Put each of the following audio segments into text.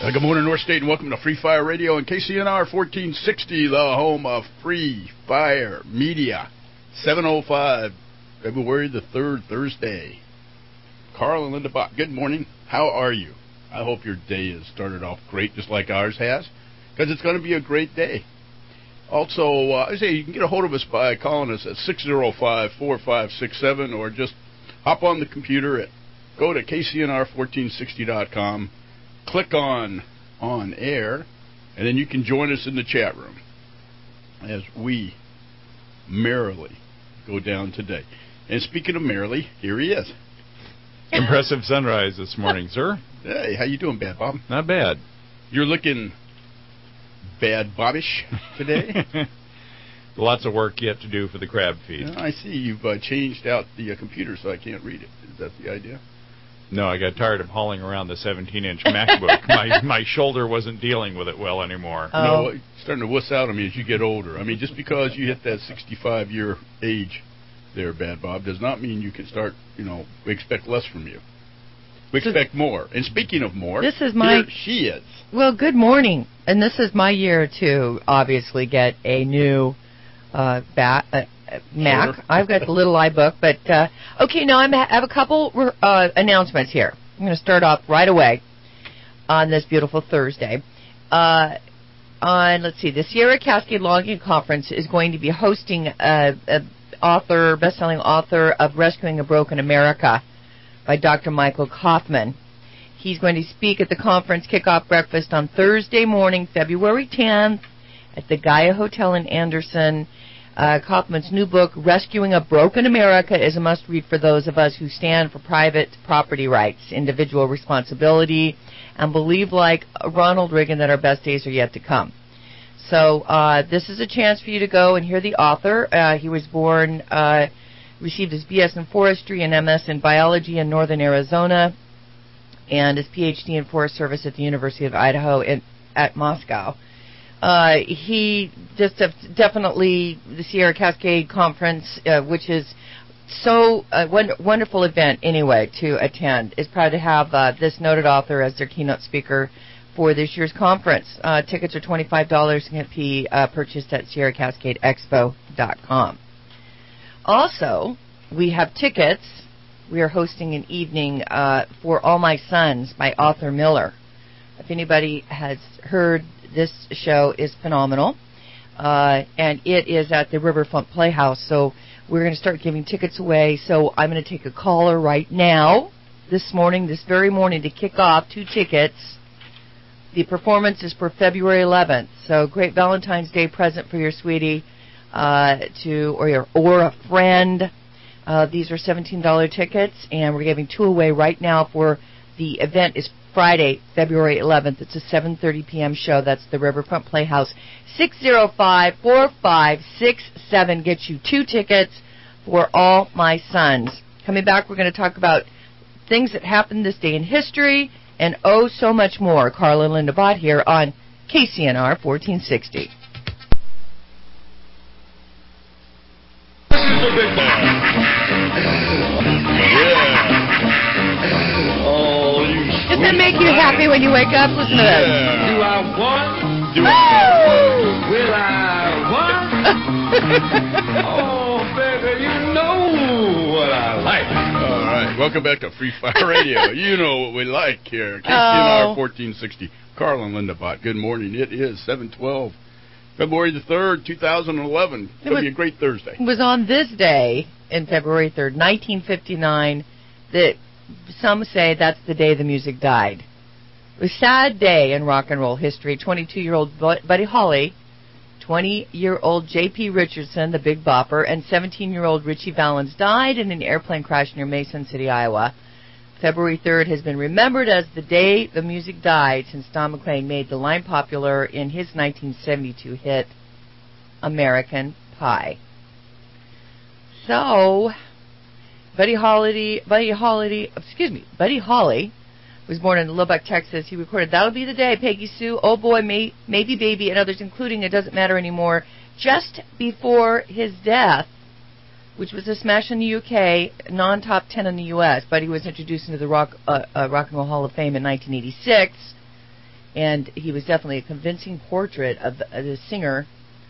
Good morning, North State, and welcome to Free Fire Radio and KCNR 1460, the home of Free Fire Media. 7:05, February the 3rd, Thursday. Carl and Linda Bott, good morning. How are you? I hope your day has started off great, just like ours has, because it's going to be a great day. Also, I say you can get a hold of us by calling us at 605-4567, or just hop on the computer at go to KCNR1460.com. Click on air, and then you can join us in the chat room as we merrily go down today. And speaking of merrily, here he is. Impressive sunrise this morning, sir. Hey, how you doing, Bad Bob? Not bad. You're looking Bad Bobbish today? Lots of work yet to do for the crab feed. I see you've changed out the computer so I can't read it. Is that the idea? No, I got tired of hauling around the 17-inch MacBook. My shoulder wasn't dealing with it well anymore. Oh. No, it's starting to wuss out on me as you get older. I mean, just because you hit that 65-year age there, Bad Bob, does not mean you can start, we expect less from you. We expect more. And speaking of more, here she is. Well, good morning. And this is my year to obviously get a new Mac. Sure. I've got the little iBook, but okay. Now I have a couple announcements here. I'm going to start off right away on this beautiful Thursday. Let's see, the Sierra Cascade Logging Conference is going to be hosting best-selling author of Rescuing a Broken America by Dr. Michael Kaufman. He's going to speak at the conference kickoff breakfast on Thursday morning, February 10th, at the Gaia Hotel in Anderson. Kaufman's new book, Rescuing a Broken America, is a must-read for those of us who stand for private property rights, individual responsibility, and believe, like Ronald Reagan, that our best days are yet to come. So this is a chance for you to go and hear the author. He was born, received his B.S. in forestry and M.S. in biology in northern Arizona, and his Ph.D. in Forest Service at the University of Idaho at Moscow. He just definitely the Sierra Cascade Conference, which is so wonderful event anyway to attend, is proud to have this noted author as their keynote speaker for this year's conference. Tickets are $25 and can be purchased at SierraCascadeExpo.com. Also, we have tickets. We are hosting an evening for All My Sons by Arthur Miller. If anybody has heard, this show is phenomenal, and it is at the Riverfront Playhouse, so we're going to start giving tickets away. So I'm going to take a caller right now, this very morning, to kick off 2 tickets. The performance is for February 11th, so great Valentine's Day present for your sweetie or a friend. These are $17 tickets, and we're giving 2 away right now for the event is Friday, February 11th. It's a 7:30 p.m. show. That's the Riverfront Playhouse. 605-4567 gets you 2 tickets for All My Sons. Coming back, we're going to talk about things that happened this day in history and oh so much more. Carl and Linda Bott here on KCNR 1460. Does that make you happy when you wake up? Listen to this. Do I want? Do I want? Will I want? Oh, baby, you know what I like. All right. Welcome back to Free Fire Radio. You know what we like here. KCNR 1460. Carl and Linda Bott, good morning. It is 7:12, February the 3rd, 2011. It's going to be a great Thursday. It was on this day, in February 3rd, 1959, that some say that's the day the music died. It was a sad day in rock and roll history. 22-year-old Buddy Holly, 20-year-old J.P. Richardson, the Big Bopper, and 17-year-old Ritchie Valens died in an airplane crash near Mason City, Iowa. February 3rd has been remembered as the day the music died since Don McLean made the line popular in his 1972 hit, American Pie. So, Buddy Holly was born in Lubbock, Texas. He recorded That'll Be the Day, Peggy Sue, Oh Boy, Maybe Baby, and others, including It Doesn't Matter Anymore, just before his death, which was a smash in the UK, non-top 10 in the US. Buddy was introduced into the Rock and Roll Hall of Fame in 1986. And he was definitely a convincing portrait of the singer,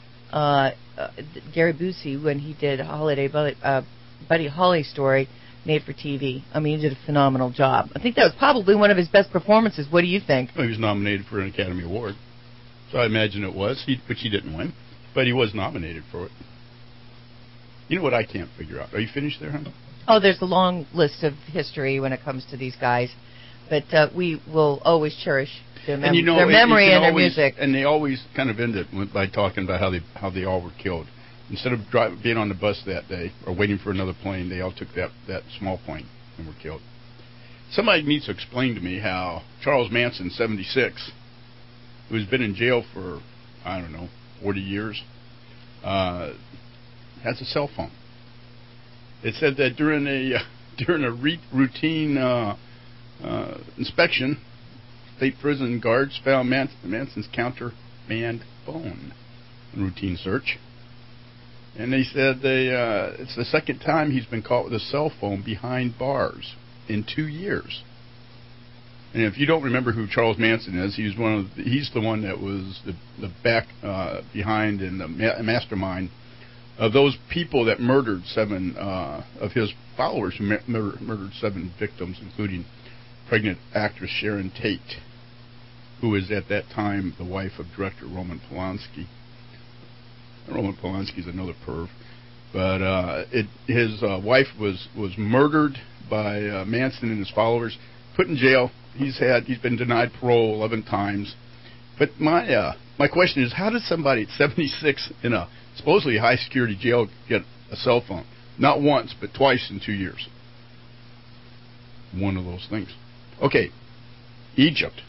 Gary Busey, when he did Buddy Holly story made for TV. I mean, he did a phenomenal job. I think that was probably one of his best performances. What do you think? Well, he was nominated for an Academy Award. So I imagine it was, which he didn't win. But he was nominated for it. You know what I can't figure out? Are you finished there, hon? Oh, there's a long list of history when it comes to these guys. But we will always cherish their memory and their music. And they always kind of end it by talking about how they all were killed. Instead of being on the bus that day or waiting for another plane, they all took that small plane and were killed. Somebody needs to explain to me how Charles Manson, 76, who's been in jail for, 40 years, has a cell phone. It said that during a routine inspection, state prison guards found Manson's countermand phone in routine search. And they said it's the second time he's been caught with a cell phone behind bars in 2 years. And if you don't remember who Charles Manson is, he's the one that was the back behind and the mastermind of those people that murdered 7 of his followers, who murdered 7 victims, including pregnant actress Sharon Tate, who was at that time the wife of director Roman Polanski. Roman Polanski's another perv, but his wife was murdered by Manson and his followers, put in jail. He's been denied parole 11 times. But my question is, how did somebody at 76 in a supposedly high security jail get a cell phone? Not once, but twice in 2 years. One of those things. Okay, Egypt.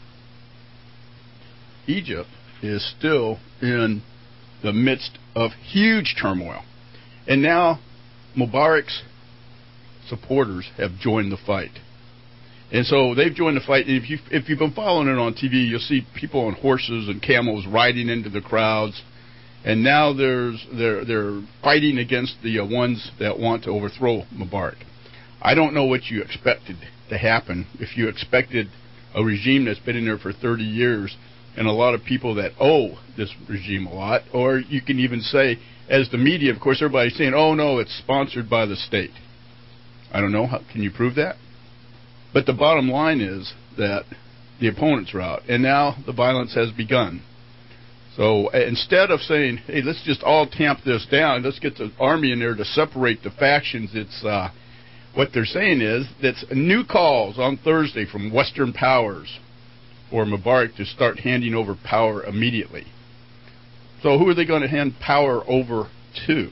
Egypt is still in the midst of huge turmoil. And now Mubarak's supporters have joined the fight. And so they've joined the fight. And if you've been following it on TV, you'll see people on horses and camels riding into the crowds. And now they're fighting against the ones that want to overthrow Mubarak. I don't know what you expected to happen. If you expected a regime that's been in there for 30 years and a lot of people that owe this regime a lot, or you can even say, as the media, of course, everybody's saying, oh, no, it's sponsored by the state. I don't know. Can you prove that? But the bottom line is that the opponents are out, and now the violence has begun. So instead of saying, hey, let's just all tamp this down, let's get the army in there to separate the factions, it's what they're saying is that's new calls on Thursday from Western powers for Mubarak to start handing over power immediately. So who are they going to hand power over to?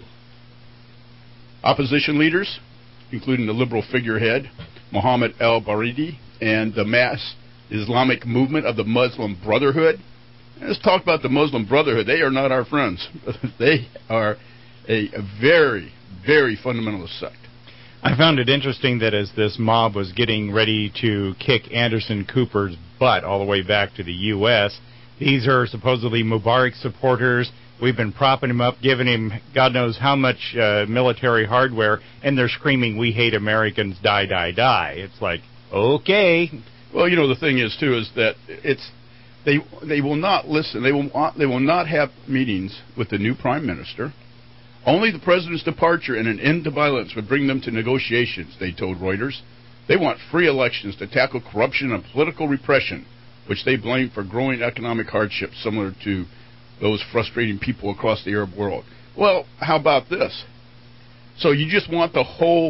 Opposition leaders, including the liberal figurehead, Mohammed al-Baridi, and the mass Islamic movement of the Muslim Brotherhood. Let's talk about the Muslim Brotherhood. They are not our friends. They are a very, very fundamentalist sect. I found it interesting that as this mob was getting ready to kick Anderson Cooper's butt all the way back to the U.S., these are supposedly Mubarak supporters. We've been propping him up, giving him God knows how much military hardware, and they're screaming, we hate Americans, die, die, die. It's like, okay. Well, the thing is, too, is that they will not listen. They will not have meetings with the new prime minister. Only the president's departure and an end to violence would bring them to negotiations, they told Reuters. They want free elections to tackle corruption and political repression, which they blame for growing economic hardships similar to those frustrating people across the Arab world. Well, how about this? So you just want the whole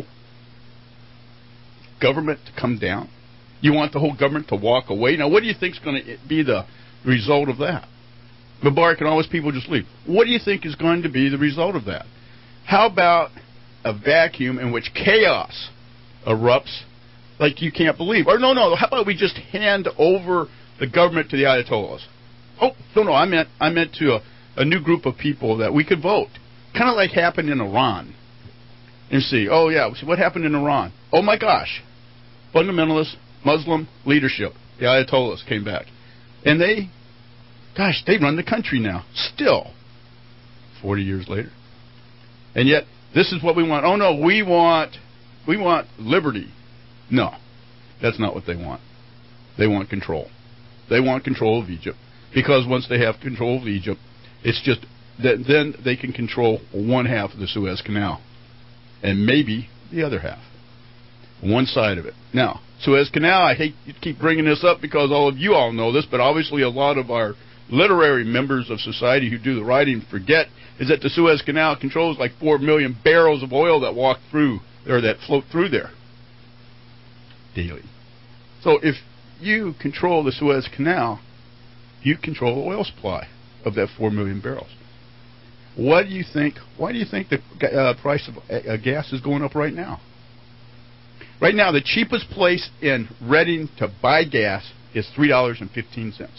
government to come down? You want the whole government to walk away? Now, what do you think is going to be the result of that? Mubarak and all his people just leave. What do you think is going to be the result of that? How about a vacuum in which chaos erupts like you can't believe? Or no, how about we just hand over the government to the Ayatollahs? Oh, no, I meant to a new group of people that we could vote. Kind of like happened in Iran. And see, oh yeah, see what happened in Iran. Oh my gosh. Fundamentalist Muslim leadership, the Ayatollahs came back. And they run the country now, still, 40 years later. And yet, this is what we want. Oh no, we want liberty. No, that's not what they want. They want control. They want control of Egypt, because once they have control of Egypt, it's just that then they can control one half of the Suez Canal, and maybe the other half, one side of it. Now, Suez Canal, I hate to keep bringing this up because all of you all know this, but obviously a lot of our literary members of society who do the writing forget, is that the Suez Canal controls like 4 million barrels of oil that walk through, or that float through there daily. So if you control the Suez Canal, you control the oil supply of that 4 million barrels. What do you think? Why do you think the price of gas is going up right now? Right now, the cheapest place in Reading to buy gas is $3.15.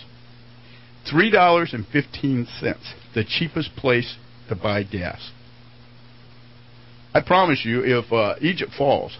$3.15, the cheapest place to buy gas. I promise you, if Egypt falls,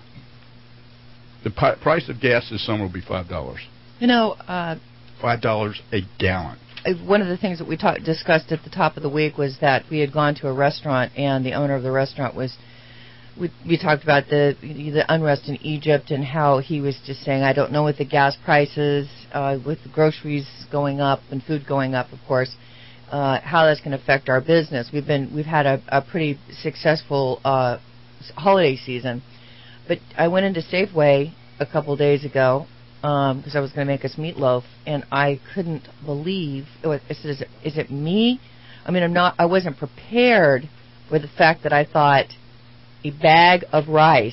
the price of gas this summer will be $5. You know, $5 a gallon. One of the things that we discussed at the top of the week was that we had gone to a restaurant, and the owner of the restaurant was. We talked about the unrest in Egypt and how he was just saying, I don't know what the gas prices, with the groceries going up and food going up, of course, how that's going to affect our business. We've had a pretty successful holiday season, but I went into Safeway a couple days ago because I was going to make us meatloaf, and I couldn't believe. I said, is it me? I mean, I wasn't prepared for the fact that I thought. A bag of rice,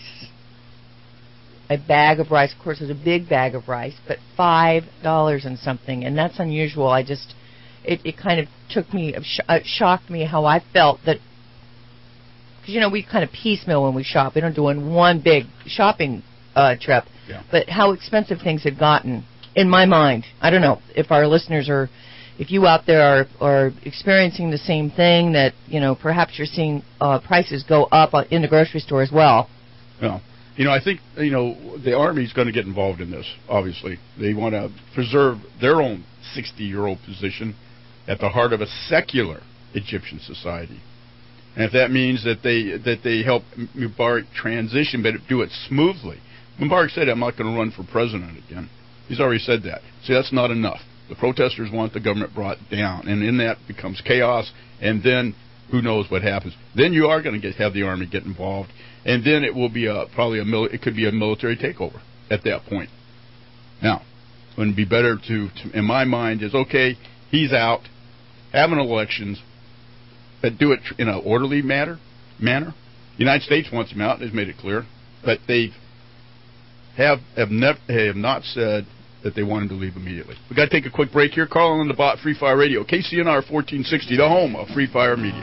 of course it was a big bag of rice, but $5 and something, and that's unusual. It kind of shocked me how I felt that, because, we kind of piecemeal when we shop. We don't do one big shopping trip, yeah. But how expensive things had gotten, in my mind. I don't know if our listeners are, if you out there are experiencing the same thing, that, perhaps you're seeing prices go up in the grocery store as well. No. I think, the Army's going to get involved in this, obviously. They want to preserve their own 60-year-old position at the heart of a secular Egyptian society. And if that means that they help Mubarak transition, but do it smoothly. Mubarak said, I'm not going to run for president again. He's already said that. See, that's not enough. The protesters want the government brought down, and in that becomes chaos, and then who knows what happens. Then you are going to have the Army get involved, and then it will be it could be a military takeover at that point. Now, it would be better to, in my mind, is okay, he's out, having elections, but do it in an orderly manner. The United States wants him out, has made it clear, but they have not said that they want him to leave immediately. We've got to take a quick break here. Carl on the Bot, Free Fire Radio, KCNR 1460, the home of Free Fire Media.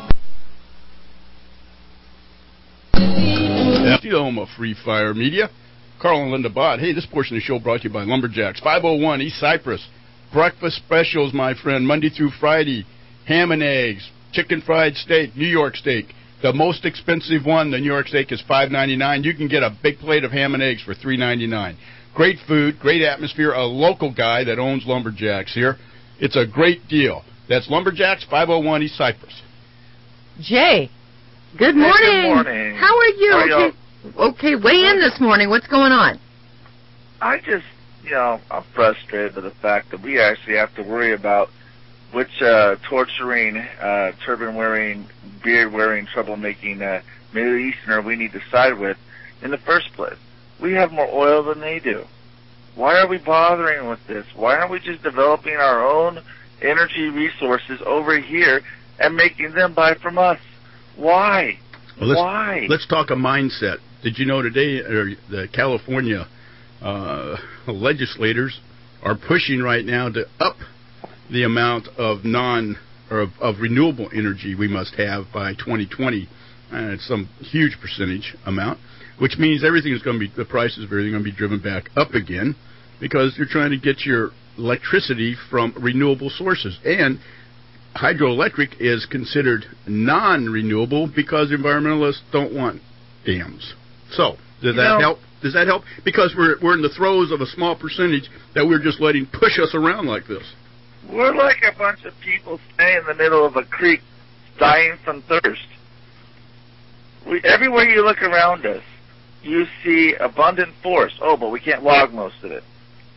The home of Free Fire Media. Carl and Linda Bott. Hey, this portion of the show brought to you by Lumberjacks. 501 East Cypress. Breakfast specials, my friend, Monday through Friday. Ham and eggs, chicken fried steak, New York steak. The most expensive one, the New York steak, is $5.99. You can get a big plate of ham and eggs for $3.99. Great food, great atmosphere, a local guy that owns Lumberjacks here. It's a great deal. That's Lumberjacks, 501 East Cypress. Jay, good morning. Hey, good morning. How are you? Okay, weigh in this morning. What's going on? I just, I'm frustrated with the fact that we actually have to worry about which torturing, turban-wearing, beard-wearing, troublemaking Middle Easterner we need to side with in the first place. We have more oil than they do. Why are we bothering with this? Why aren't we just developing our own energy resources over here and making them buy from us? Why? Well, Why? Let's talk a mindset. Did you know today the California legislators are pushing right now to up the amount of of renewable energy we must have by 2020, it's some huge percentage amount, which means the prices of everything are going to be driven back up again because you're trying to get your electricity from renewable sources. And hydroelectric is considered non-renewable because environmentalists don't want dams. So, does that help? Does that help? Because we're in the throes of a small percentage that we're just letting push us around like this. We're like a bunch of people staying in the middle of a creek dying from thirst. Everywhere you look around us, you see abundant forest. Oh, but we can't log most of it.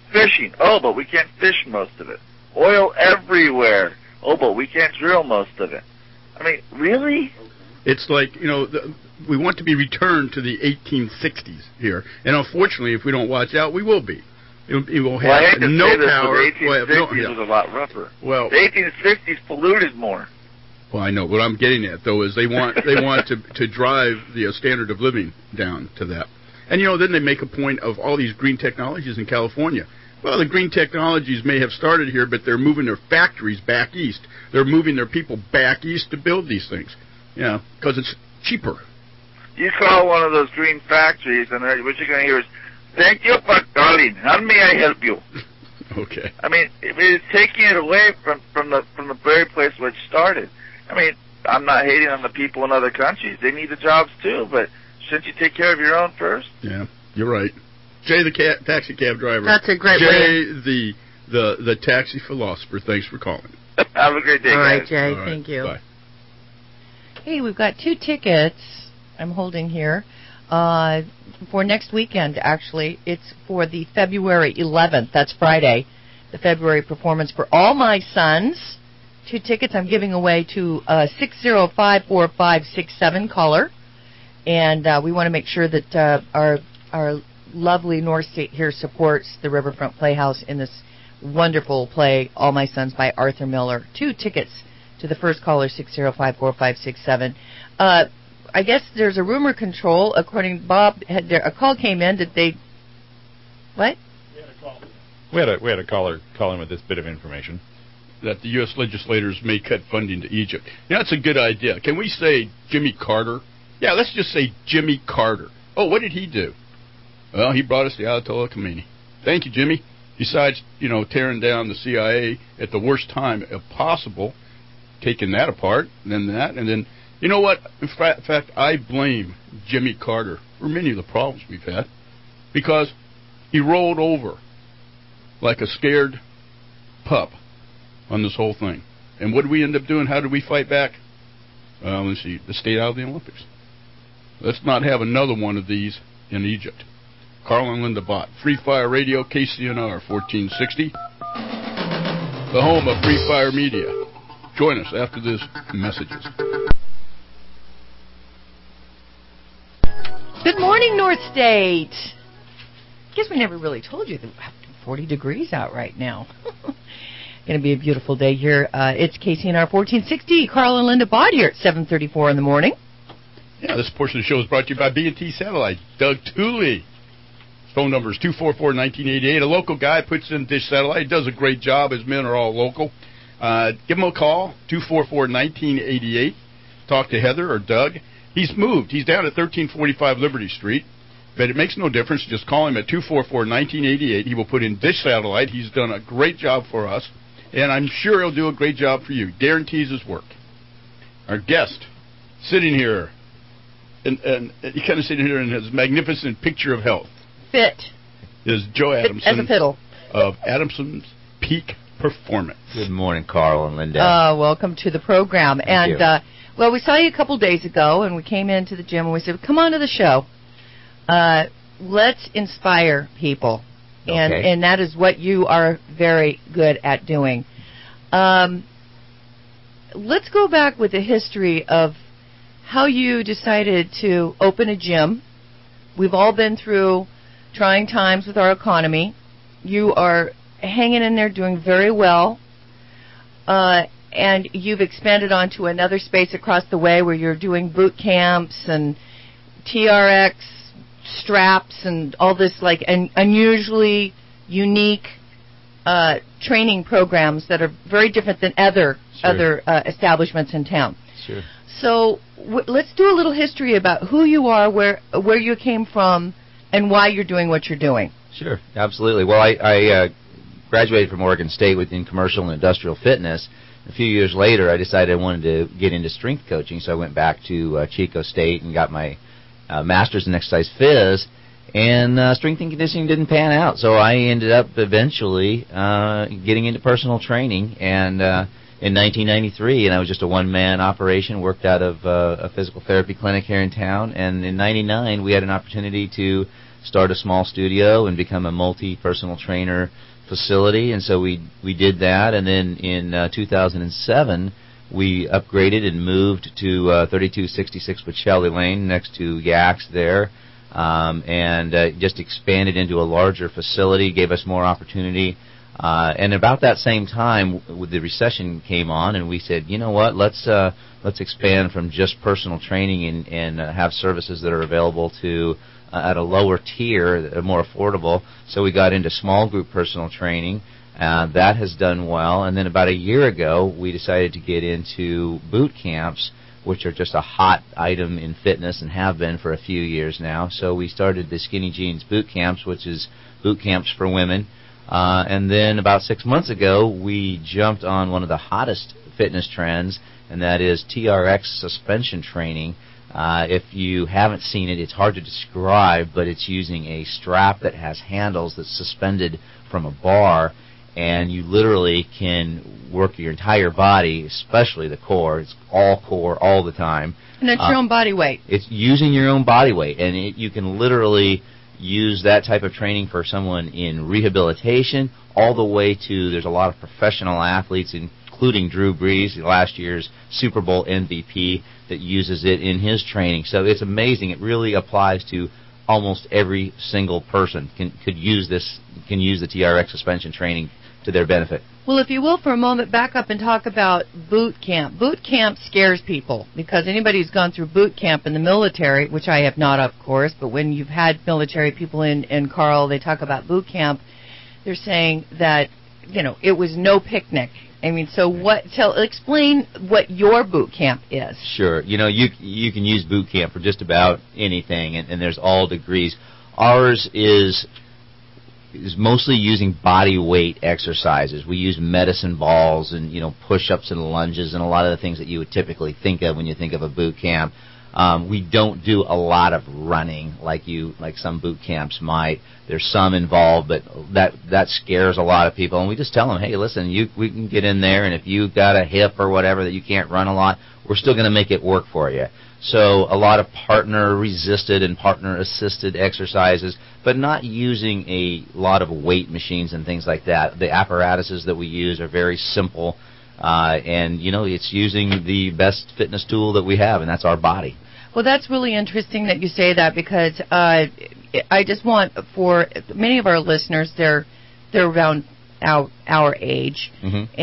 Fishing. Oh, but we can't fish most of it. Oil everywhere. Oh, but we can't drill most of it. I mean, really? It's like, we want to be returned to the 1860s here. And unfortunately, if we don't watch out, we will be. It will have I hate to no say this, power. but the 1860s was a lot rougher. Well, the 1860s polluted more. Well, I know. What I'm getting at, though, is they want to drive the standard of living down to that. And, then they make a point of all these green technologies in California. Well, the green technologies may have started here, but they're moving their factories back east. They're moving their people back east to build these things, because it's cheaper. You call one of those green factories, and what you're going to hear is, "Thank you for calling. How may I help you?" Okay. I mean, it's taking it away from the very place where it started. I mean, I'm not hating on the people in other countries. They need the jobs too, but shouldn't you take care of your own first? Yeah, you're right. Jay, the taxi cab driver. That's a great way. Jay, the taxi philosopher. Thanks for calling. Have a great day, All right, guys. Jay. All right, thank you. Bye. Hey, we've got 2 tickets I'm holding here for next weekend, actually. It's for the February 11th. That's Friday. The February performance for All My Sons. 2 tickets I'm giving away to a 605-4567 caller. And we want to make sure that our lovely North State here supports the Riverfront Playhouse in this wonderful play, All My Sons by Arthur Miller. 2 tickets to the first caller, 605-4567. I guess there's a rumor control. According to Bob, a call came in. Did they... What? We had a caller call in with this bit of information. That the U.S. legislators may cut funding to Egypt. That's a good idea. Can we say Jimmy Carter? Yeah, let's just say Jimmy Carter. Oh, what did he do? Well, he brought us the Ayatollah Khomeini. Thank you, Jimmy. Besides, tearing down the CIA at the worst time possible, taking that apart, and then, you know what? In fact, I blame Jimmy Carter for many of the problems we've had, because he rolled over like a scared pup on this whole thing. And what did we end up doing? How did we fight back? Let's see, the stayed out of the Olympics. Let's not have another one of these in Egypt. Carl and Linda Bott, Free Fire Radio, KCNR 1460, the home of Free Fire Media. Join us after this messages. Good morning, North State. Guess we never really told you that 40 degrees out right now. Going to be a beautiful day here. It's KCNR 1460. Carl and Linda Bott here at 7:34 in the morning. Yeah, this portion of the show is brought to you by B&T Satellite. Doug Tooley. His phone number is 244-1988. A local guy puts in Dish Satellite. Does a great job. His men are all local. Give him a call, 244-1988. Talk to Heather or Doug. He's moved. He's down at 1345 Liberty Street. But it makes no difference. Just call him at 244-1988. He will put in Dish Satellite. He's done a great job for us. And I'm sure he'll do a great job for you. Guarantees his work. Our guest, sitting here, and he kind of sitting here in his magnificent picture of health. Fit. Is Joe Adamson. As a fiddle. Of Adamson's Peak Performance. Good morning, Carl and Linda. Welcome to the program. Thank you. Well, we saw you a couple days ago, and we came into the gym, and we said, come on to the show. Let's inspire people. Okay. And that is what you are very good at doing. Let's go back with the history of how you decided to open a gym. We've all been through trying times with our economy. You are hanging in there, doing very well. And you've expanded onto another space across the way where you're doing boot camps and TRX straps and all this and unusually unique training programs that are very different than other establishments in town. Sure. So let's do a little history about who you are, where you came from, and why you're doing what you're doing. Sure, absolutely. Well, I graduated from Oregon State in commercial and industrial fitness. A few years later, I decided I wanted to get into strength coaching, so I went back to Chico State and got my master's in exercise phys, and strength and conditioning didn't pan out, so I ended up eventually getting into personal training, and in 1993, and I was just a one-man operation, worked out of a physical therapy clinic here in town, and in 99, we had an opportunity to start a small studio and become a multi-personal trainer facility, and so we did that. And then in 2007, we upgraded and moved to 3266 Pacelli Lane next to Yaks there, and just expanded into a larger facility, gave us more opportunity. And about that same time, the recession came on, and we said, you know what, let's expand from just personal training and have services that are available to at a lower tier, that are more affordable. So we got into small group personal training. That has done well. And then about a year ago, we decided to get into boot camps, which are just a hot item in fitness and have been for a few years now. So we started the Skinny Jeans boot camps, which is boot camps for women. And then about 6 months ago, we jumped on one of the hottest fitness trends, and that is TRX suspension training. If you haven't seen it, it's hard to describe, but it's using a strap that has handles that's suspended from a bar, and you literally can work your entire body, especially the core. It's all core all the time. And it's your own body weight. It's using your own body weight, and you can literally use that type of training for someone in rehabilitation all the way to, there's a lot of professional athletes, including Drew Brees, last year's Super Bowl MVP, that uses it in his training. So it's amazing. It really applies to almost every single person can use the TRX suspension training to their benefit. Well, if you will, for a moment, back up and talk about boot camp. Boot camp scares people because anybody who's gone through boot camp in the military, which I have not, of course, but when you've had military people in Carl, they talk about boot camp, they're saying that, it was no picnic. I mean, so explain what your boot camp is. Sure. You can use boot camp for just about anything, and there's all degrees. Ours is mostly using body weight exercises. We use medicine balls and push-ups and lunges and a lot of the things that you would typically think of when you think of a boot camp. We don't do a lot of running like some boot camps might. There's some involved, but that scares a lot of people. And we just tell them, hey, listen, we can get in there, and if you've got a hip or whatever that you can't run a lot, we're still going to make it work for you. So a lot of partner-resisted and partner-assisted exercises, but not using a lot of weight machines and things like that. The apparatuses that we use are very simple, and it's using the best fitness tool that we have, and that's our body. Well, that's really interesting that you say that because I just want, for many of our listeners, they're around our age, mm-hmm.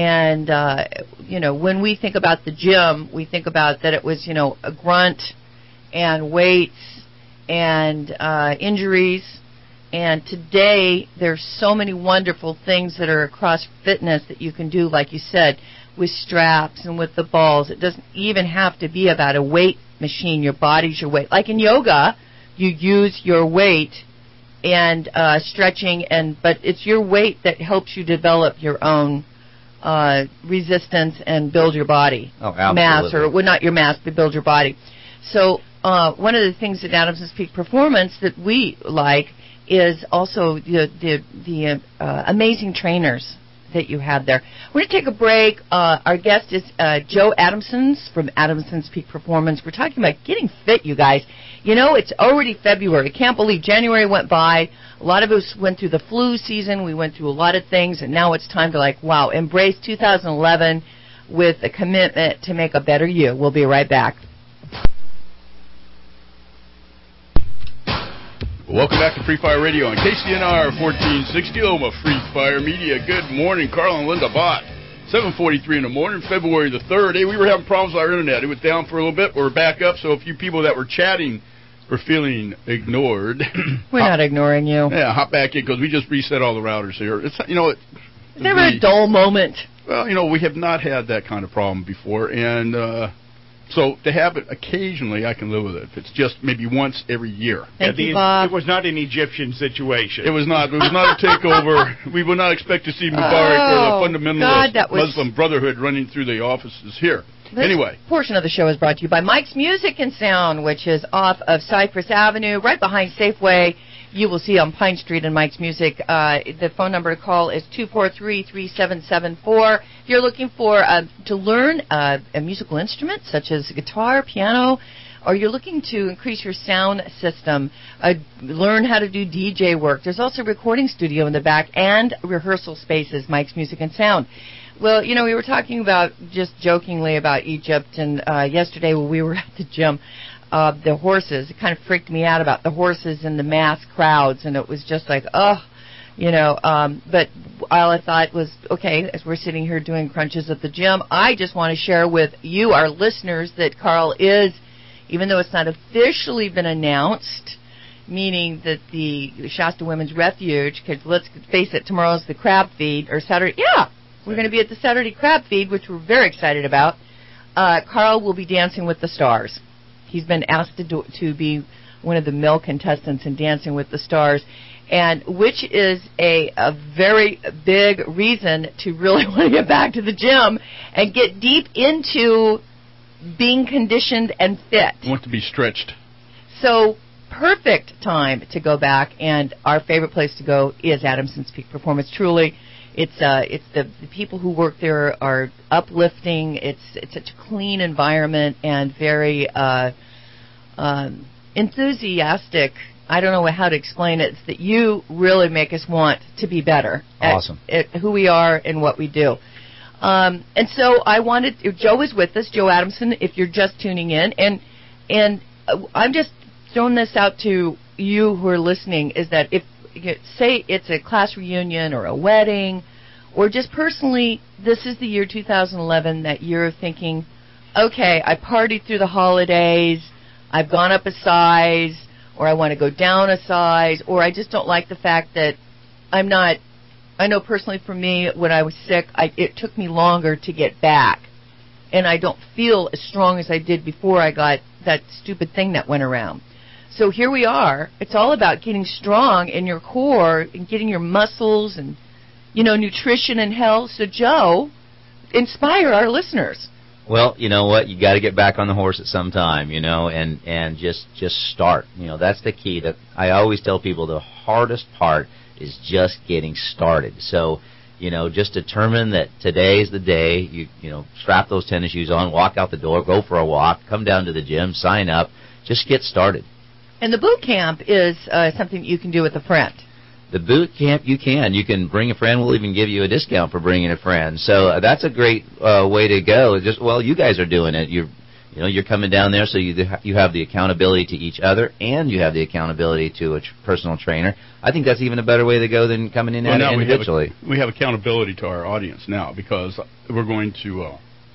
and when we think about the gym, we think about that it was a grunt and weights and injuries, and today there's so many wonderful things that are across fitness that you can do, like you said, with straps and with the balls. It doesn't even have to be about a weight machine. Your body's your weight. Like in yoga, you use your weight and stretching, but it's your weight that helps you develop your own resistance and build your body. Oh, absolutely. Mass, or well, not your mass, but build your body. So one of the things at Adamson's Peak Performance that we like is also the amazing trainers that you have there. We're going to take a break. Our guest is Joe Adamsons from Adamson's Peak Performance. We're talking about getting fit, you guys. It's already February. Can't believe January went by. A lot of us went through the flu season. We went through a lot of things, and now it's time to, embrace 2011 with a commitment to make a better you. We'll be right back. Welcome back to Free Fire Radio on KCNR 1460, home of Free Fire Media. Good morning, Carl and Linda Bott. 7:43 in the morning, February the 3rd. Hey, we were having problems with our internet. It was down for a little bit. We're back up, so a few people that were chatting were feeling ignored. We're not ignoring you. Yeah, hop back in because we just reset all the routers here. It's Is there a dull moment? Well, we have not had that kind of problem before, and so to have it occasionally, I can live with it. If it's just maybe once every year. Thank you, Bob. It was not an Egyptian situation. It was not. It was not a takeover. We would not expect to see Mubarak or the fundamentalist Muslim Brotherhood running through the offices here. Anyway. Portion of the show is brought to you by Mike's Music and Sound, which is off of Cypress Avenue, right behind Safeway. You will see on Pine Street in Mike's Music. The phone number to call is 243-3774. If you're looking for to learn a musical instrument such as guitar, piano, or you're looking to increase your sound system, learn how to do DJ work, there's also a recording studio in the back and rehearsal spaces, Mike's Music and Sound. Well, you know, we were talking about, just jokingly, about Egypt, and yesterday when we were at the gym, the horses, it kind of freaked me out about the horses and the mass crowds, and it was just like, but all I thought was, okay, as we're sitting here doing crunches at the gym, I just want to share with you, our listeners, that Carl is, even though it's not officially been announced, meaning that the Shasta Women's Refuge, because let's face it, tomorrow's the crab feed, or Saturday, we're going to be at the Saturday crab feed, which we're very excited about. Carl will be Dancing with the Stars. He's been asked to be one of the male contestants in Dancing with the Stars, and which is a very big reason to really want to get back to the gym and get deep into being conditioned and fit. Want to be stretched. So, perfect time to go back, and our favorite place to go is Adamson's Peak Performance. Truly, it's the people who work there are uplifting. It's such a clean environment and very enthusiastic. I don't know how to explain it. It's that you really make us want to be better at who we are and what we do. And so I wanted, Joe is with us, Joe Adamson, if you're just tuning in. And I'm just throwing this out to you who are listening, is that if, say it's a class reunion or a wedding, or just personally, this is the year 2011 that you're thinking, okay, I partied through the holidays, I've gone up a size, or I want to go down a size, or I just don't like the fact that I'm not, I know personally for me, when I was sick, it took me longer to get back. And I don't feel as strong as I did before I got that stupid thing that went around. So here we are. It's all about getting strong in your core and getting your muscles and, nutrition and health. So, Joe, inspire our listeners. Well, you know what? You got to get back on the horse at some time, and just start. That's the key. That I always tell people, the hardest part is just getting started. So, just determine that today's the day. You strap those tennis shoes on, walk out the door, go for a walk, come down to the gym, sign up, just get started. And the boot camp is something you can do with a friend. The boot camp, you can bring a friend. We'll even give you a discount for bringing a friend. So that's a great way to go. You guys are doing it. You're coming down there, so you have the accountability to each other, and you have the accountability to a personal trainer. I think that's even a better way to go than coming in individually. We have accountability to our audience now, because we're going to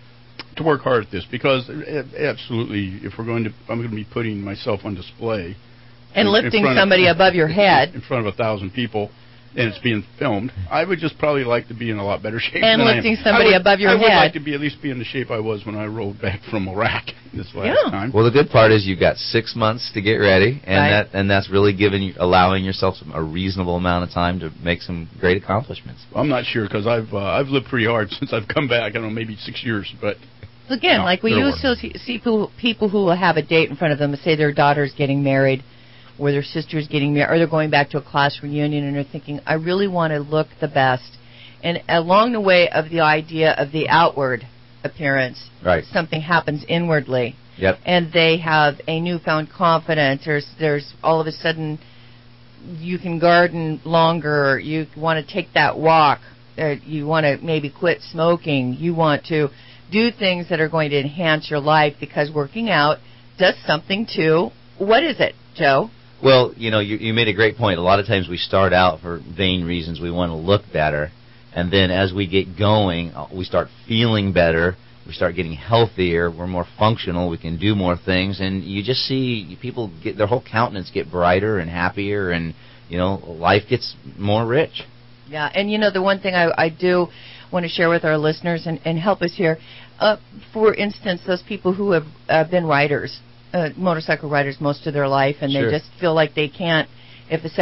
work hard at this, because absolutely, if I'm going to be putting myself on display and lifting somebody above your head in front of 1,000 people, and it's being filmed, I would just probably like to be in a lot better shape. And than lifting somebody above your head. I would like to be at least be in the shape I was when I rolled back from Iraq this last time. Well, the good part is you've got 6 months to get ready, and that's really allowing yourself a reasonable amount of time to make some great accomplishments. Well, I'm not sure, because I've lived pretty hard since I've come back. I don't know, maybe 6 years, but again, we used to see people who will have a date in front of them and say their daughter's getting married, or their sister's getting married, or they're going back to a class reunion, and they're thinking, I really want to look the best. And along the way of the idea of the outward appearance, something happens inwardly. Yep. And they have a newfound confidence. There's all of a sudden, you can garden longer. You want to take that walk. You want to maybe quit smoking. You want to do things that are going to enhance your life, because working out does something to, what is it, Joe? Well, you made a great point. A lot of times we start out for vain reasons. We want to look better. And then as we get going, we start feeling better. We start getting healthier. We're more functional. We can do more things. And you just see people their whole countenance get brighter and happier, and, life gets more rich. Yeah, and the one thing I do want to share with our listeners and help us here, for instance, those people who have been riders, motorcycle riders most of their life, and they just feel like they can't, if a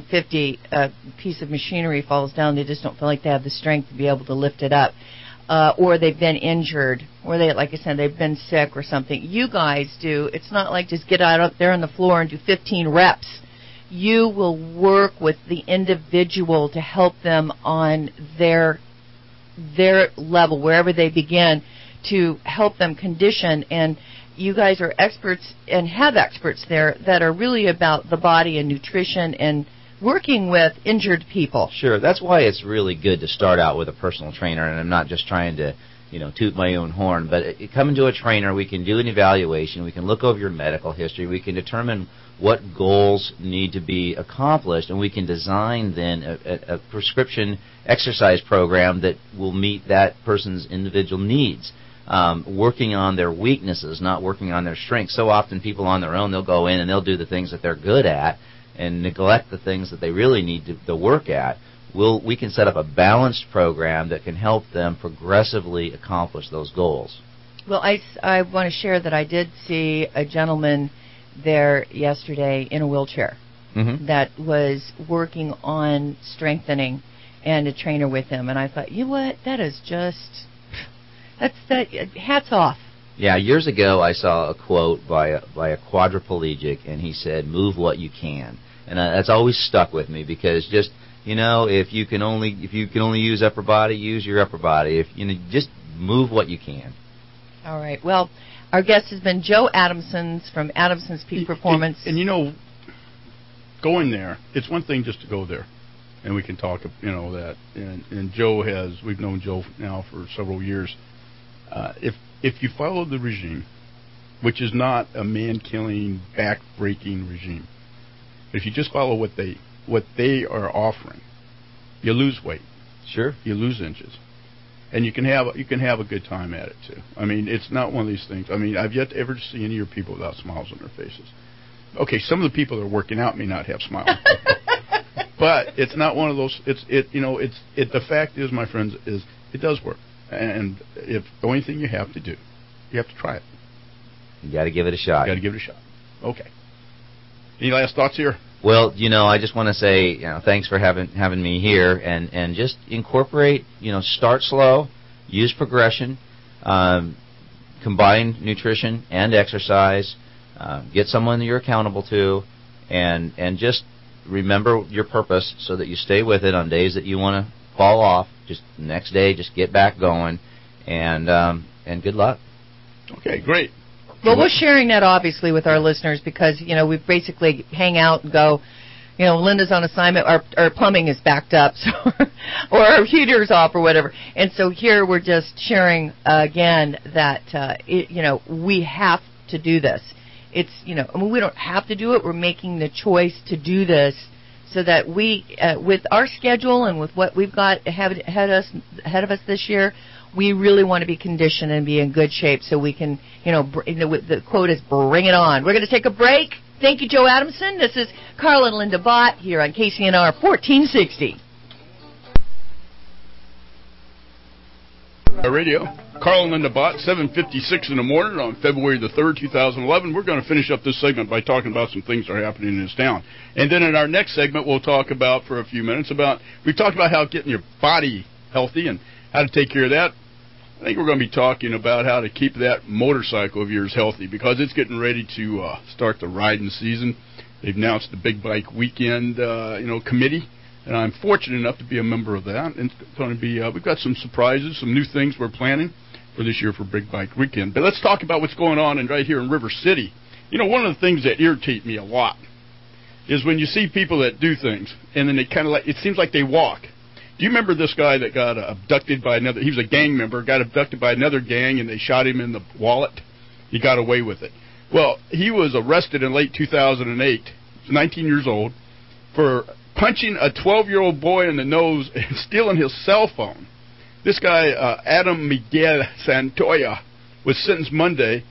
750 piece of machinery falls down, they just don't feel like they have the strength to be able to lift it up. Or they've been injured, or like I said, they've been sick or something. You guys do. It's not like just get out up there on the floor and do 15 reps. You will work with the individual to help them on their level, wherever they begin, to help them condition. And you guys are experts and have experts there that are really about the body and nutrition and working with injured people. Sure. That's why it's really good to start out with a personal trainer, and I'm not just trying to, toot my own horn, but coming to a trainer, we can do an evaluation, we can look over your medical history, we can determine what goals need to be accomplished, and we can design then a prescription exercise program that will meet that person's individual needs. Working on their weaknesses, not working on their strengths. So often people on their own, they'll go in and they'll do the things that they're good at and neglect the things that they really need to work at. We can set up a balanced program that can help them progressively accomplish those goals. Well, I want to share that I did see a gentleman there yesterday in a wheelchair that was working on strengthening, and a trainer with him. And I thought, you know what, that is just, hats off. Yeah, years ago I saw a quote by a quadriplegic, and he said, "Move what you can," and that's always stuck with me because just if you can only use upper body, use your upper body. Just move what you can. All right. Well, our guest has been Joe Adamsons from Adamson's Peak Performance. And going there, it's one thing just to go there, and we can talk, that. And Joe we've known Joe now for several years. If you follow the regime, which is not a man-killing, back-breaking regime, if you just follow what they are offering, you lose weight. Sure. You lose inches. And you can have a good time at it too. I mean, it's not one of these things. I mean, I've yet to ever see any of your people without smiles on their faces. Okay, some of the people that are working out may not have smiles, but it's not one of those. The fact is, my friends, is it does work. And if the only thing you have to do, you have to try it. You got to give it a shot. You got to give it a shot. Okay. Any last thoughts here? Well, I just want to say, thanks for having me here, and just incorporate, start slow, use progression, combine nutrition and exercise, get someone that you're accountable to, and just remember your purpose so that you stay with it on days that you want to fall off. Just the next day, just get back going, and good luck. Okay, great. Well, we're sharing that obviously with our listeners because, we basically hang out and go, Linda's on assignment, our plumbing is backed up, so, or our heater's off or whatever. And so here we're just sharing again that, we have to do this. It's, we don't have to do it. We're making the choice to do this so that we, with our schedule and with what we've got ahead of us this year, we really want to be conditioned and be in good shape so we can, the quote is bring it on. We're going to take a break. Thank you, Joe Adamson. This is Carl and Linda Bott here on KCNR 1460. Radio. Carl and Linda Bott, 7:56 in the morning on February the 3rd, 2011. We're going to finish up this segment by talking about some things that are happening in this town. And then in our next segment, we'll talk about, for a few minutes, we've talked about how getting your body healthy and how to take care of that. I think we're going to be talking about how to keep that motorcycle of yours healthy because it's getting ready to start the riding season. They've announced the Big Bike Weekend, committee, and I'm fortunate enough to be a member of that. And it's going to be, we've got some surprises, some new things we're planning for this year for Big Bike Weekend. But let's talk about what's going on right here in River City. One of the things that irritate me a lot is when you see people that do things and then they kind of it seems like they walk. Do you remember this guy that got abducted by another? He was a gang member, got abducted by another gang, and they shot him in the wallet. He got away with it. Well, he was arrested in late 2008. He's 19 years old for punching a 12-year-old boy in the nose and stealing his cell phone. This guy, Adam Miguel Santoya, was sentenced Monday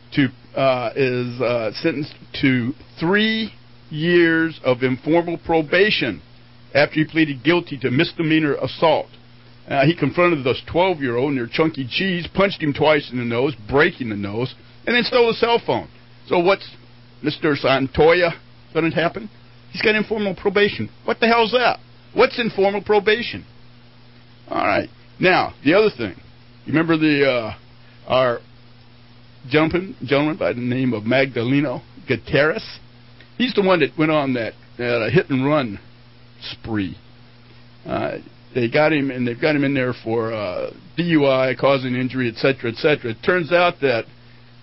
sentenced to 3 years of informal probation after he pleaded guilty to misdemeanor assault. He confronted this 12-year-old near Chunky Cheese, punched him twice in the nose, breaking the nose, and then stole his cell phone. So what's Mr. Santoya going to happen? He's got informal probation. What the hell's that? What's informal probation? All right. Now, the other thing. You remember our gentleman by the name of Magdaleno Gutierrez? He's the one that went on that hit-and-run spree. They got him, and they've got him in there for DUI, causing injury, etc., etc. It turns out that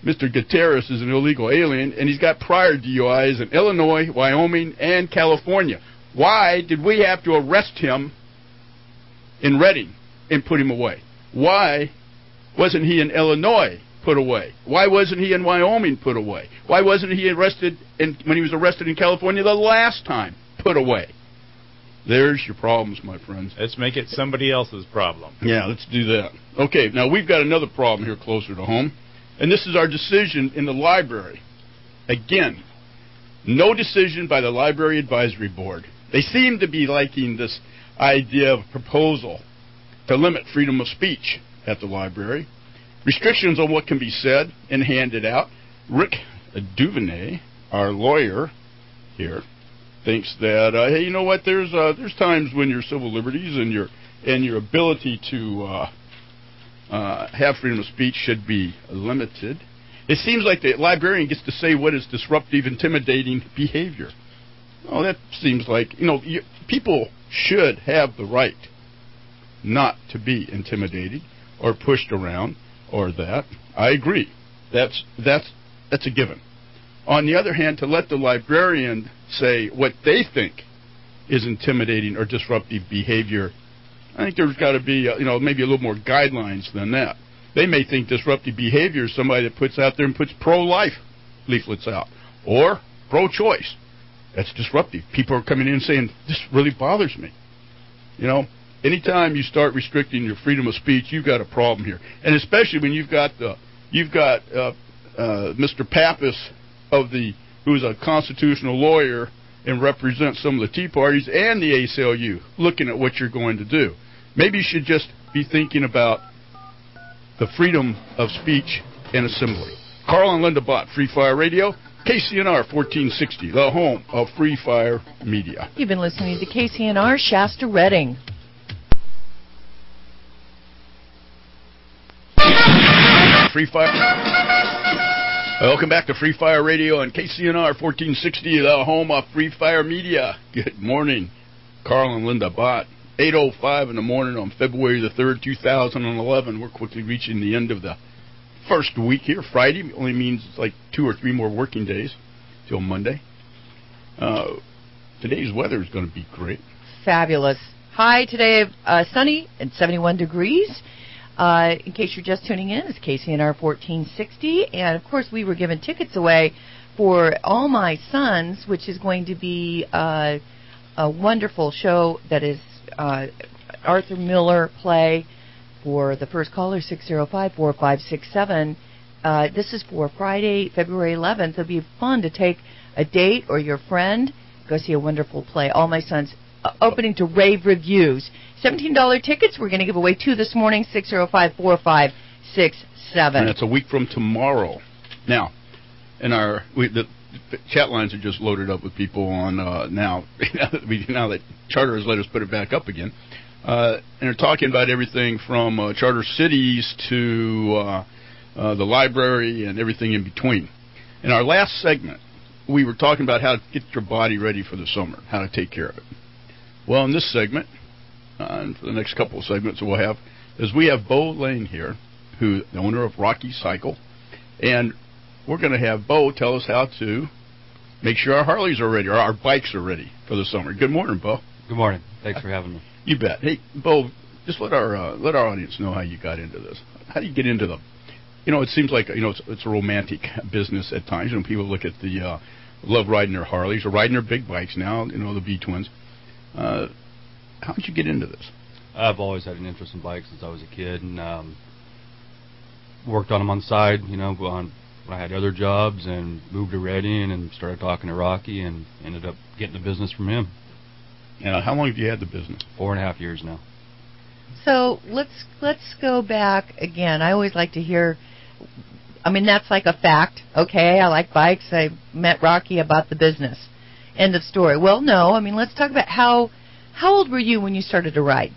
Mr. Gutierrez is an illegal alien, and he's got prior DUIs in Illinois, Wyoming, and California. Why did we have to arrest him in Redding and put him away? Why wasn't he in Illinois put away? Why wasn't he in Wyoming put away? Why wasn't he arrested when he was arrested in California the last time put away? There's your problems, my friends. Let's make it somebody else's problem. Yeah, let's do that. Okay, now we've got another problem here closer to home, and this is our decision in the library. Again, no decision by the Library Advisory Board. They seem to be liking this idea of a proposal to limit freedom of speech at the library. Restrictions on what can be said and handed out. Rick Duvernay, our lawyer here, thinks that hey, you know what? There's times when your civil liberties and your ability to have freedom of speech should be limited. It seems like the librarian gets to say what is disruptive, intimidating behavior. Oh, that seems like people should have the right not to be intimidated or pushed around or that. I agree. That's a given. On the other hand, to let the librarian say what they think is intimidating or disruptive behavior, I think there's got to be maybe a little more guidelines than that. They may think disruptive behavior is somebody that puts out there and puts pro-life leaflets out or pro-choice. That's disruptive. People are coming in and saying, this really bothers me. Anytime you start restricting your freedom of speech, you've got a problem here. And especially when you've got Mr. Pappas who's a constitutional lawyer and represents some of the Tea Parties and the ACLU looking at what you're going to do. Maybe you should just be thinking about the freedom of speech and assembly. Carl and Linda Bott, Free Fire Radio, KCNR 1460, the home of Free Fire Media. You've been listening to KCNR Shasta Redding. Free Fire. Welcome back to Free Fire Radio on KCNR 1460, the home of Free Fire Media. Good morning, Carl and Linda Bott. 8:05 in the morning on February the 3rd, 2011. We're quickly reaching the end of the first week here. Friday only means it's like 2 or 3 more working days till Monday. Today's weather is going to be great. Fabulous. High today, sunny and 71 degrees. In case you're just tuning in, it's KCNR 1460. And, of course, we were giving tickets away for All My Sons, which is going to be a wonderful show that is Arthur Miller play for the first caller, 605-4567. This is for Friday, February 11th. It'll be fun to take a date or your friend, go see a wonderful play. All My Sons, opening to rave reviews. $17 tickets. We're going to give away 2 this morning, 605-4567. And it's a week from tomorrow. Now, the chat lines are just loaded up with people on now that Charter has let us put it back up again. And they're talking about everything from charter cities to the library and everything in between. In our last segment, we were talking about how to get your body ready for the summer, how to take care of it. Well, in this segment, and for the next couple of segments that we'll have, is we have Bo Lane here, who's the owner of Rocky Cycle, and we're going to have Bo tell us how to make sure our Harleys are ready, or our bikes are ready for the summer. Good morning, Bo. Good morning. Thanks for having me. You bet. Hey, Bo, just let our audience know how you got into this. How do you get into it seems like it's a romantic business at times. People look at the love riding their Harleys or riding their big bikes now. The V-twins. How did you get into this? I've always had an interest in bikes since I was a kid, and worked on them on the side. When I had other jobs, and moved to Redding and started talking to Rocky, and ended up getting the business from him. How long have you had the business? 4.5 years now. So let's go back again. I always like to hear. That's like a fact. Okay, I like bikes. I met Rocky about the business. End of story. Well, no. Let's talk about how old were you when you started to ride?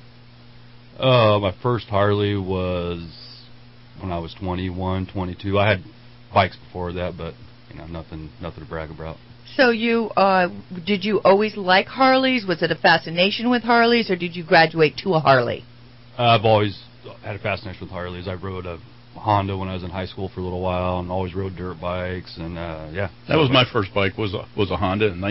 My first Harley was when I was 21, 22. I had bikes before that, but nothing to brag about. So did you always like Harleys? Was it a fascination with Harleys, or did you graduate to a Harley? I've always had a fascination with Harleys. I rode a Honda when I was in high school for a little while, and always rode dirt bikes, and yeah. That was my first bike. Was a Honda in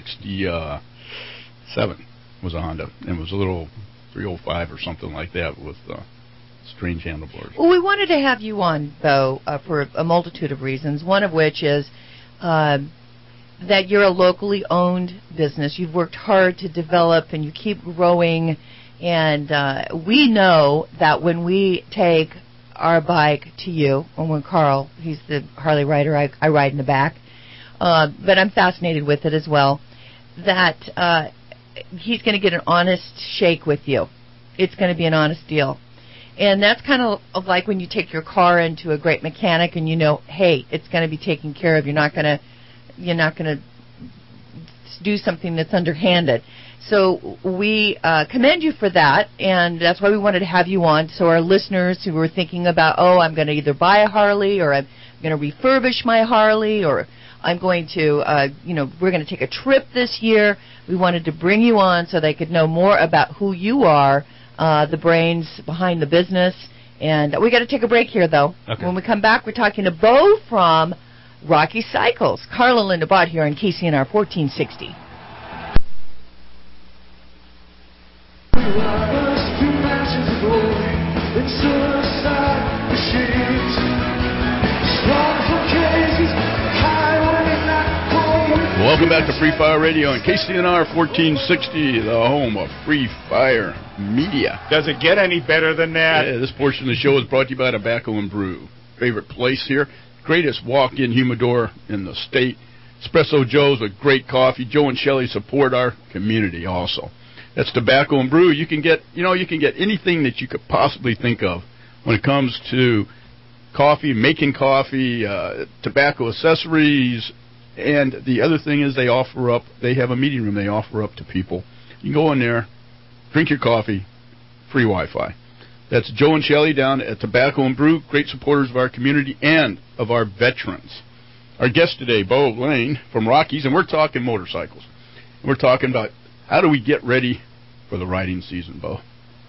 1967. Was a Honda, and it was a little 305 or something like that with strange handlebars. Well, we wanted to have you on, though, for a multitude of reasons, one of which is that you're a locally owned business. You've worked hard to develop, and you keep growing, and we know that when we take our bike to you, and when Carl, he's the Harley rider, I ride in the back, but I'm fascinated with it as well, that he's going to get an honest shake with you. It's going to be an honest deal. And that's kind of like when you take your car into a great mechanic and you know, hey, it's going to be taken care of. You're not going to do something that's underhanded. So we commend you for that, and that's why we wanted to have you on. So our listeners who were thinking about, I'm going to either buy a Harley, or I'm going to refurbish my Harley, or I'm going to, we're going to take a trip this year. We wanted to bring you on so they could know more about who you are, the brains behind the business. And we got to take a break here, though. Okay. When we come back, we're talking to Bo from Rocky Cycles. Carl and Linda Bott here on KCNR 1460. Welcome back to Free Fire Radio on KCNR 1460, the home of Free Fire Media. Does it get any better than that? Yeah, this portion of the show is brought to you by Tobacco and Brew. Favorite place here. Greatest walk-in humidor in the state. Espresso Joe's with great coffee. Joe and Shelley support our community also. That's Tobacco and Brew. You can get anything that you could possibly think of when it comes to coffee, making coffee, tobacco accessories. And the other thing is they have a meeting room they offer up to people. You can go in there, drink your coffee, free Wi-Fi. That's Joe and Shelley down at Tobacco and Brew, great supporters of our community and of our veterans. Our guest today, Bo Lane from Rockies, and we're talking motorcycles. We're talking about how do we get ready for the riding season, Bo?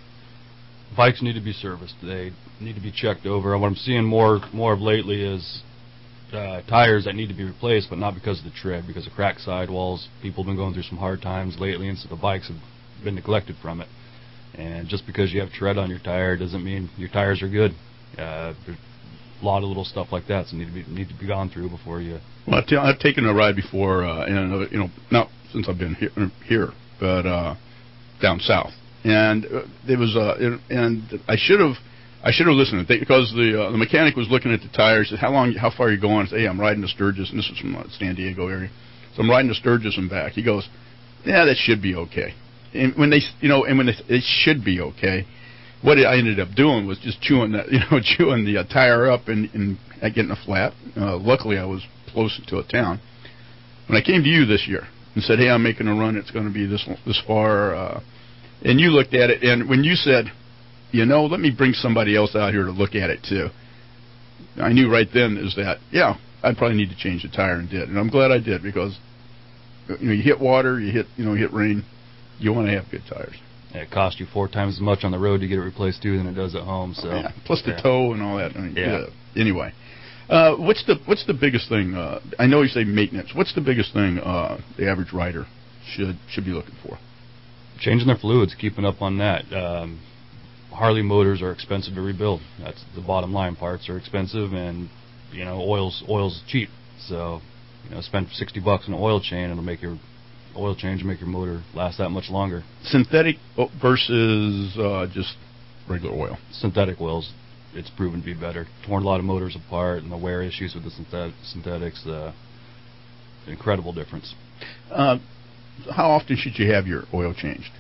Bikes need to be serviced. They need to be checked over. What I'm seeing more of lately is tires that need to be replaced, but not because of the tread, because of cracked sidewalls. People have been going through some hard times lately, and so the bikes have been neglected from it. And just because you have tread on your tire doesn't mean your tires are good. There's a lot of little stuff like that that need to be gone through before you. Well, I've taken a ride before, and not since I've been here, but down south, and it was, and I should have listened to it because the mechanic was looking at the tires. Said, how far are you going? I said, hey, I'm riding to Sturgis, and this was from San Diego area, so I'm riding to Sturgis and back. He goes, yeah, that should be okay. And when they it should be okay, what I ended up doing was just chewing the tire up and getting a flat. Luckily, I was close to a town. When I came to you this year and said, hey, I'm making a run, it's going to be this far, and you looked at it, and when you said, let me bring somebody else out here to look at it too, I knew right then is that, I'd probably need to change the tire, and did. And I'm glad I did, because you hit water, you hit rain, you want to have good tires. It costs you 4 times as much on the road to get it replaced too than it does at home. So plus the tow and all that. Anyway, what's the biggest thing? I know you say maintenance. What's the biggest thing the average rider should be looking for? Changing their fluids, keeping up on that. Harley motors are expensive to rebuild. That's the bottom line. Parts are expensive, and oil's cheap. So spend $60 on an oil change, and it'll make your oil change and make your motor last that much longer. Synthetic versus just regular oil. Synthetic oils, it's proven to be better. Torn a lot of motors apart, and the wear issues with the synthetics. Incredible difference. How often should you have your oil changed?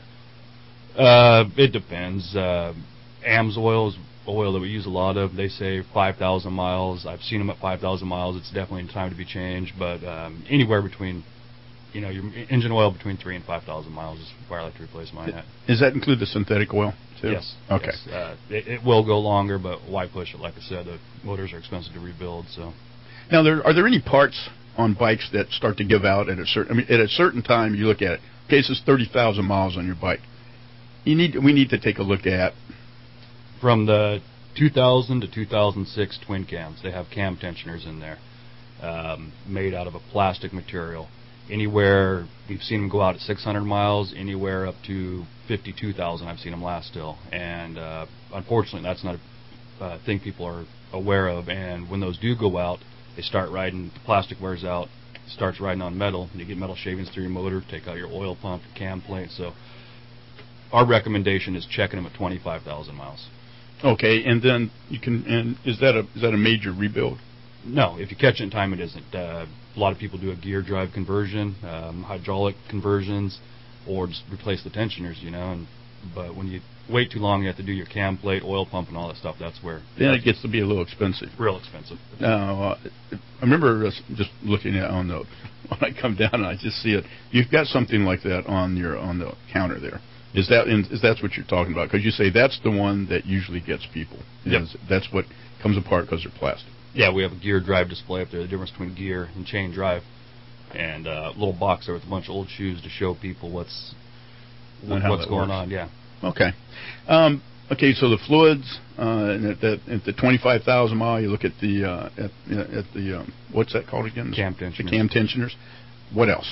It depends. AMS oil is oil that we use a lot of. They say 5,000 miles. I've seen them at 5,000 miles. It's definitely time to be changed, but anywhere between, your engine oil between 3,000 and 5,000 miles is where I like to replace mine at. Does that include the synthetic oil too? Yes. Okay. Yes. It will go longer, but why push it? Like I said, the motors are expensive to rebuild. So. Now, are there any parts on bikes that start to give out at a certain time? You look at it. Okay, this is 30,000 miles on your bike. We need to take a look at. From the 2000 to 2006 twin cams. They have cam tensioners in there, made out of a plastic material. Anywhere, we've seen them go out at 600 miles, anywhere up to 52,000 I've seen them last still. And unfortunately, that's not a thing people are aware of. And when those do go out, they start riding, the plastic wears out, starts riding on metal, and you get metal shavings through your motor, take out your oil pump, your cam plate. So our recommendation is checking them at 25,000 miles. Okay, and then you can. And is that a major rebuild? No, if you catch it in time, it isn't. A lot of people do a gear drive conversion, hydraulic conversions, or just replace the tensioners, but when you wait too long, you have to do your cam plate, oil pump, and all that stuff. That's where... Then it gets to be a little expensive. Real expensive. Now, I remember just looking at when I come down and I just see it. You've got something like that on the counter there. Is that's what you're talking about? Because you say that's the one that usually gets people. Yep. That's what comes apart because they're plastic. Yeah, we have a gear drive display up there, the difference between gear and chain drive, and a little box there with a bunch of old shoes to show people what's going on. Yeah. Okay. Okay. So the fluids at the 25,000 mile, you look at the what's that called again? Cam tensioners. The cam tensioners. What else?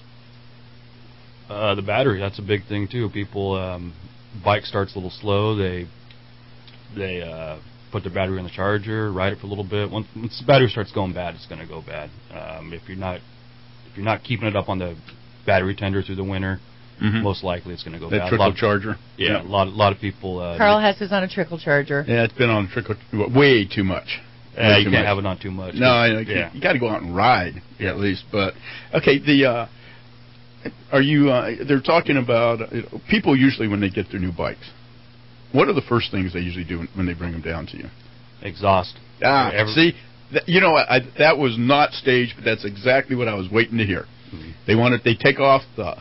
The battery. That's a big thing too. People, bike starts a little slow. They put their battery in the charger, ride it for a little bit. Once the battery starts going bad, it's going to go bad. If you're not keeping it up on the battery tender through the winter, most likely it's going to go bad. That trickle charger. Yeah, a lot of people. Carl has his on a trickle charger. Yeah, it's been on a trickle way too much. You can't have it on too much. No, you got to go out and ride at least. But okay, are you? They're talking about people usually when they get their new bikes. What are the first things they usually do when they bring them down to you? Exhaust. See, that was not staged, but that's exactly what I was waiting to hear. Mm-hmm. They take off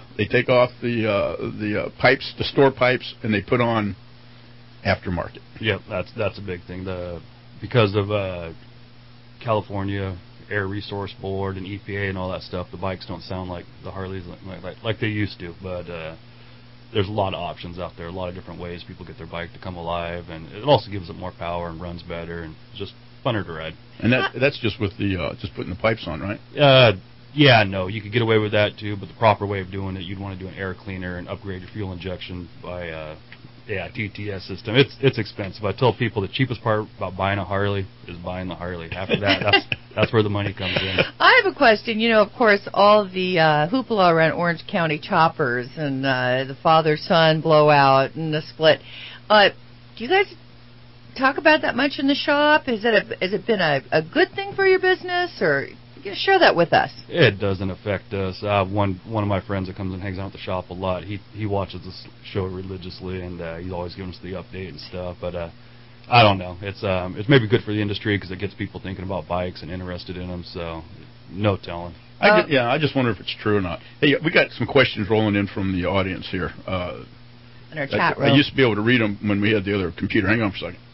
the pipes, the store pipes, and they put on aftermarket. Yep, that's a big thing. Because of California Air Resource Board and EPA and all that stuff, the bikes don't sound like the Harleys like they used to. But there's a lot of options out there, a lot of different ways people get their bike to come alive, and it also gives it more power and runs better and it's just funner to ride. And that's just with the just putting the pipes on, right? Yeah, no, you could get away with that too, but the proper way of doing it, you'd want to do an air cleaner and upgrade your fuel injection by TTS system. It's expensive. I tell people the cheapest part about buying a Harley is buying the Harley. After that, that's where the money comes in. I have a question. Of course, all the hoopla around Orange County choppers and the father-son blowout and the split. Do you guys talk about that much in the shop? Has it been a good thing for your business, or share that with us? It doesn't affect us. One of my friends that comes and hangs out at the shop a lot, he watches this show religiously, and he's always giving us the update and stuff. But I don't know. It's maybe good for the industry because it gets people thinking about bikes and interested in them. So no telling. I just wonder if it's true or not. Hey, we got some questions rolling in from the audience here. In our chat room. I used to be able to read them when we had the other computer. Hang on for a second.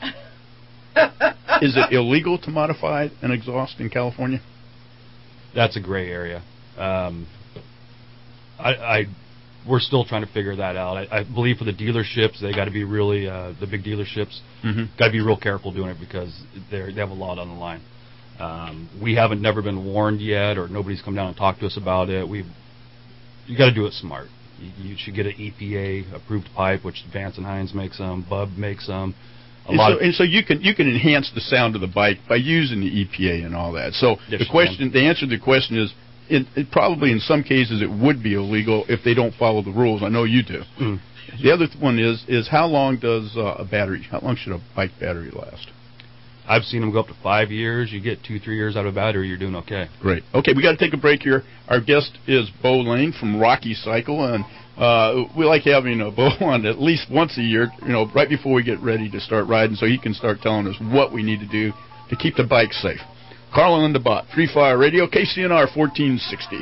Is it illegal to modify an exhaust in California? That's a gray area. We're still trying to figure that out. I believe for the dealerships, they got to be really the big dealerships got to be real careful doing it because they have a lot on the line. We haven't never been warned yet, or nobody's come down and talked to us about it. You got to do it smart. You should get an EPA approved pipe, which Vance and Hines makes them, Bub makes them. So you can enhance the sound of the bike by using the EPA and all that. So yes, the answer to the question is, it probably in some cases it would be illegal if they don't follow the rules. I know you do. Mm. The other one is how long does how long should a bike battery last? I've seen them go up to 5 years. You get 2-3 years out of a battery, you're doing okay. Great. Okay, we got to take a break here. Our guest is Bo Lane from Rocky Cycle, and we like having Bo on at least once a year, right before we get ready to start riding, so he can start telling us what we need to do to keep the bike safe. Carl and Linda Bott, Free Fire Radio, KCNR 1460.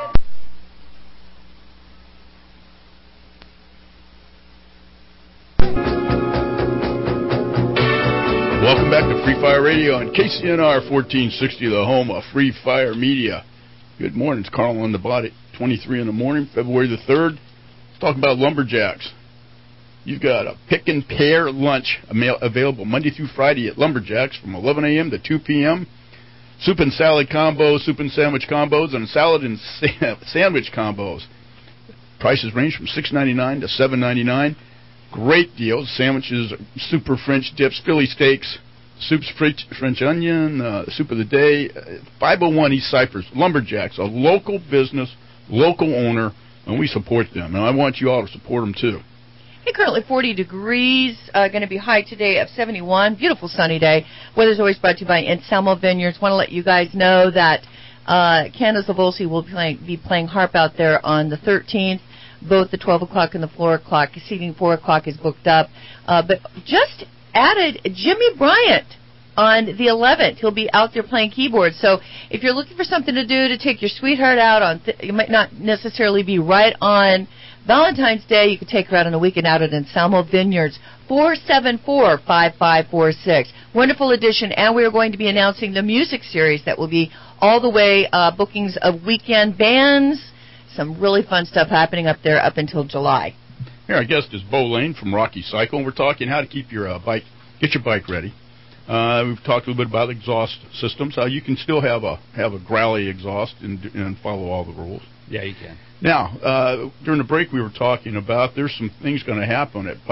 Welcome back to Free Fire Radio on KCNR 1460, the home of Free Fire Media. Good morning. It's Carl and Linda Bott at 23 in the morning, February the 3rd. Talking about lumberjacks. You've got a pick and pair lunch available Monday through Friday at Lumberjacks from 11 a.m. to 2 p.m. Soup and salad combos, soup and sandwich combos, and salad and sandwich combos. Prices range from $6.99 to $7.99. Great deals. Sandwiches, super French dips, Philly steaks, soups, French onion, soup of the day. 501 East Cypress, Lumberjacks, a local business, local owner, and we support them. And I want you all to support them, too. Hey, currently 40 degrees, going to be high today of 71. Beautiful sunny day. Weather's always brought to you by Anselmo Vineyards. Want to let you guys know that Candace Lavolsi will be playing harp out there on the 13th. Both the 12 o'clock and the 4 o'clock. Seating 4 o'clock is booked up. But just added Jimmy Bryant on the 11th. He'll be out there playing keyboards. So if you're looking for something to do to take your sweetheart out on, it might not necessarily be right on Valentine's Day. You could take her out on a weekend out at Anselmo Vineyards, 474-5546. Wonderful addition, and we are going to be announcing the music series that will be all the way bookings of weekend bands. Some really fun stuff happening up there up until July. Here, our guest is Bo Lane from Rocky Cycle, and we're talking how to keep your get your bike ready. We've talked a little bit about exhaust systems, how you can still have a growly exhaust and follow all the rules. Yeah, you can. Now, during the break we were talking about, there's some things going to happen at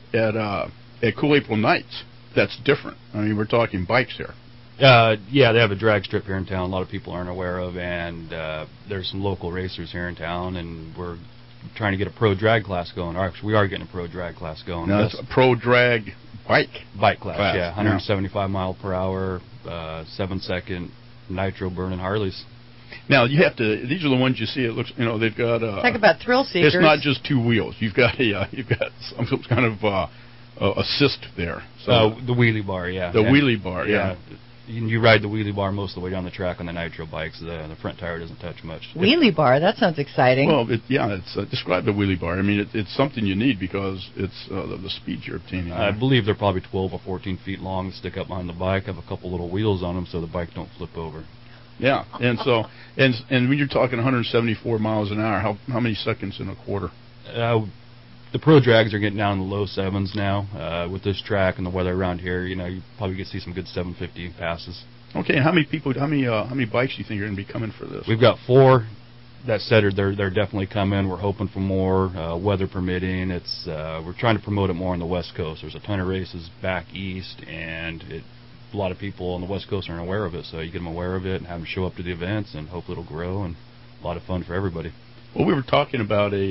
Cool April Nights. That's different. I mean, we're talking bikes here. Yeah, they have a drag strip here in town. A lot of people aren't aware of, and there's some local racers here in town, and we're trying to get a pro drag class going. Or actually, we are getting a pro drag class going. Now, that's a pro drag bike class. Yeah, 175 mile per hour, 7-second nitro burning Harleys. Now you have to. These are the ones you see. It looks, they've got. Talk about thrill seekers. It's not just two wheels. You've got some kind of assist there. So the wheelie bar, yeah. The wheelie bar, yeah. You ride the wheelie bar most of the way down the track on the nitro bikes. The front tire doesn't touch much. Wheelie bar, that sounds exciting. Well, describe the wheelie bar. I mean, it's something you need because it's the speed you're obtaining. I believe they're probably 12 or 14 feet long, stick up behind the bike, have a couple little wheels on them so the bike don't flip over. Yeah, and so and when you're talking 174 miles an hour, how many seconds in a quarter? The pro drags are getting down in the low sevens now. With this track and the weather around here, you probably get to see some good 750 passes. Okay, and how many bikes do you think are going to be coming for this? We've got 4 that said they're definitely coming. We're hoping for more, weather permitting. We're trying to promote it more on the West Coast. There's a ton of races back east, and a lot of people on the West Coast aren't aware of it. So you get them aware of it and have them show up to the events, and hopefully it'll grow and a lot of fun for everybody. Well, we were talking about a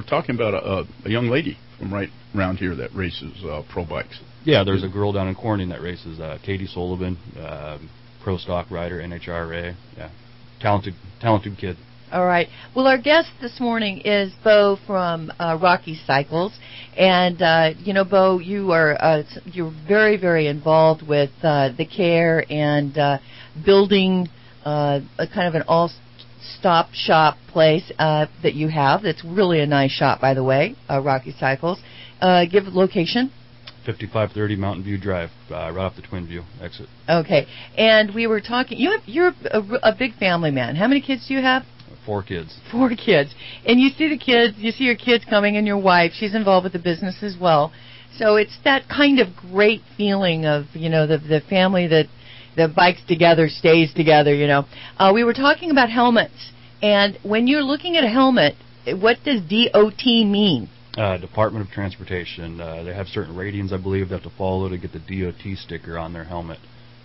young lady from right around here that races pro bikes. Yeah, there's a girl down in Corning that races, Katie Sullivan, pro stock rider, NHRA. Yeah, talented kid. All right. Well, our guest this morning is Bo from Rocky Cycles, and Bo, you're very, very involved with the care and building a kind of an all-stop shop place that you have. That's really a nice shop, by the way, Rocky Cycles. Give location. 5530 Mountain View Drive, right off the Twin View exit. Okay. And we were talking. You're a big family man. How many kids do you have? 4 kids. 4 kids. And you see the kids, you see your kids coming, and your wife, she's involved with the business as well. So it's that kind of great feeling of, the family that the bikes together stays together, We were talking about helmets. And when you're looking at a helmet, what does DOT mean? Department of Transportation. They have certain ratings, I believe, they have to follow to get the DOT sticker on their helmet.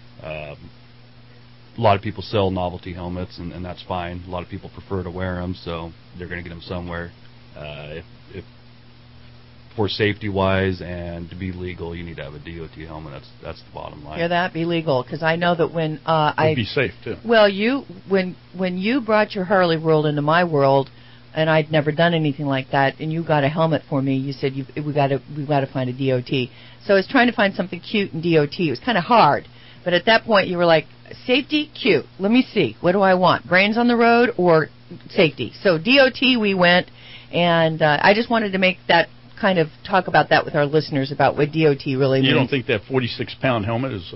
A lot of people sell novelty helmets, and that's fine. A lot of people prefer to wear them, so they're going to get them somewhere. If for safety-wise and to be legal, you need to have a DOT helmet. That's the bottom line. Hear that? Be legal, because I know that when be safe too. Well, when you brought your Harley world into my world, and I'd never done anything like that, and you got a helmet for me, you said we got to find a DOT. So I was trying to find something cute in DOT. It was kind of hard, but at that point you were like, safety, cute. Let me see. What do I want? Brains on the road or safety? So DOT we went, and I just wanted to make that kind of talk about that with our listeners about what DOT really means. You don't think that 46-pound helmet is...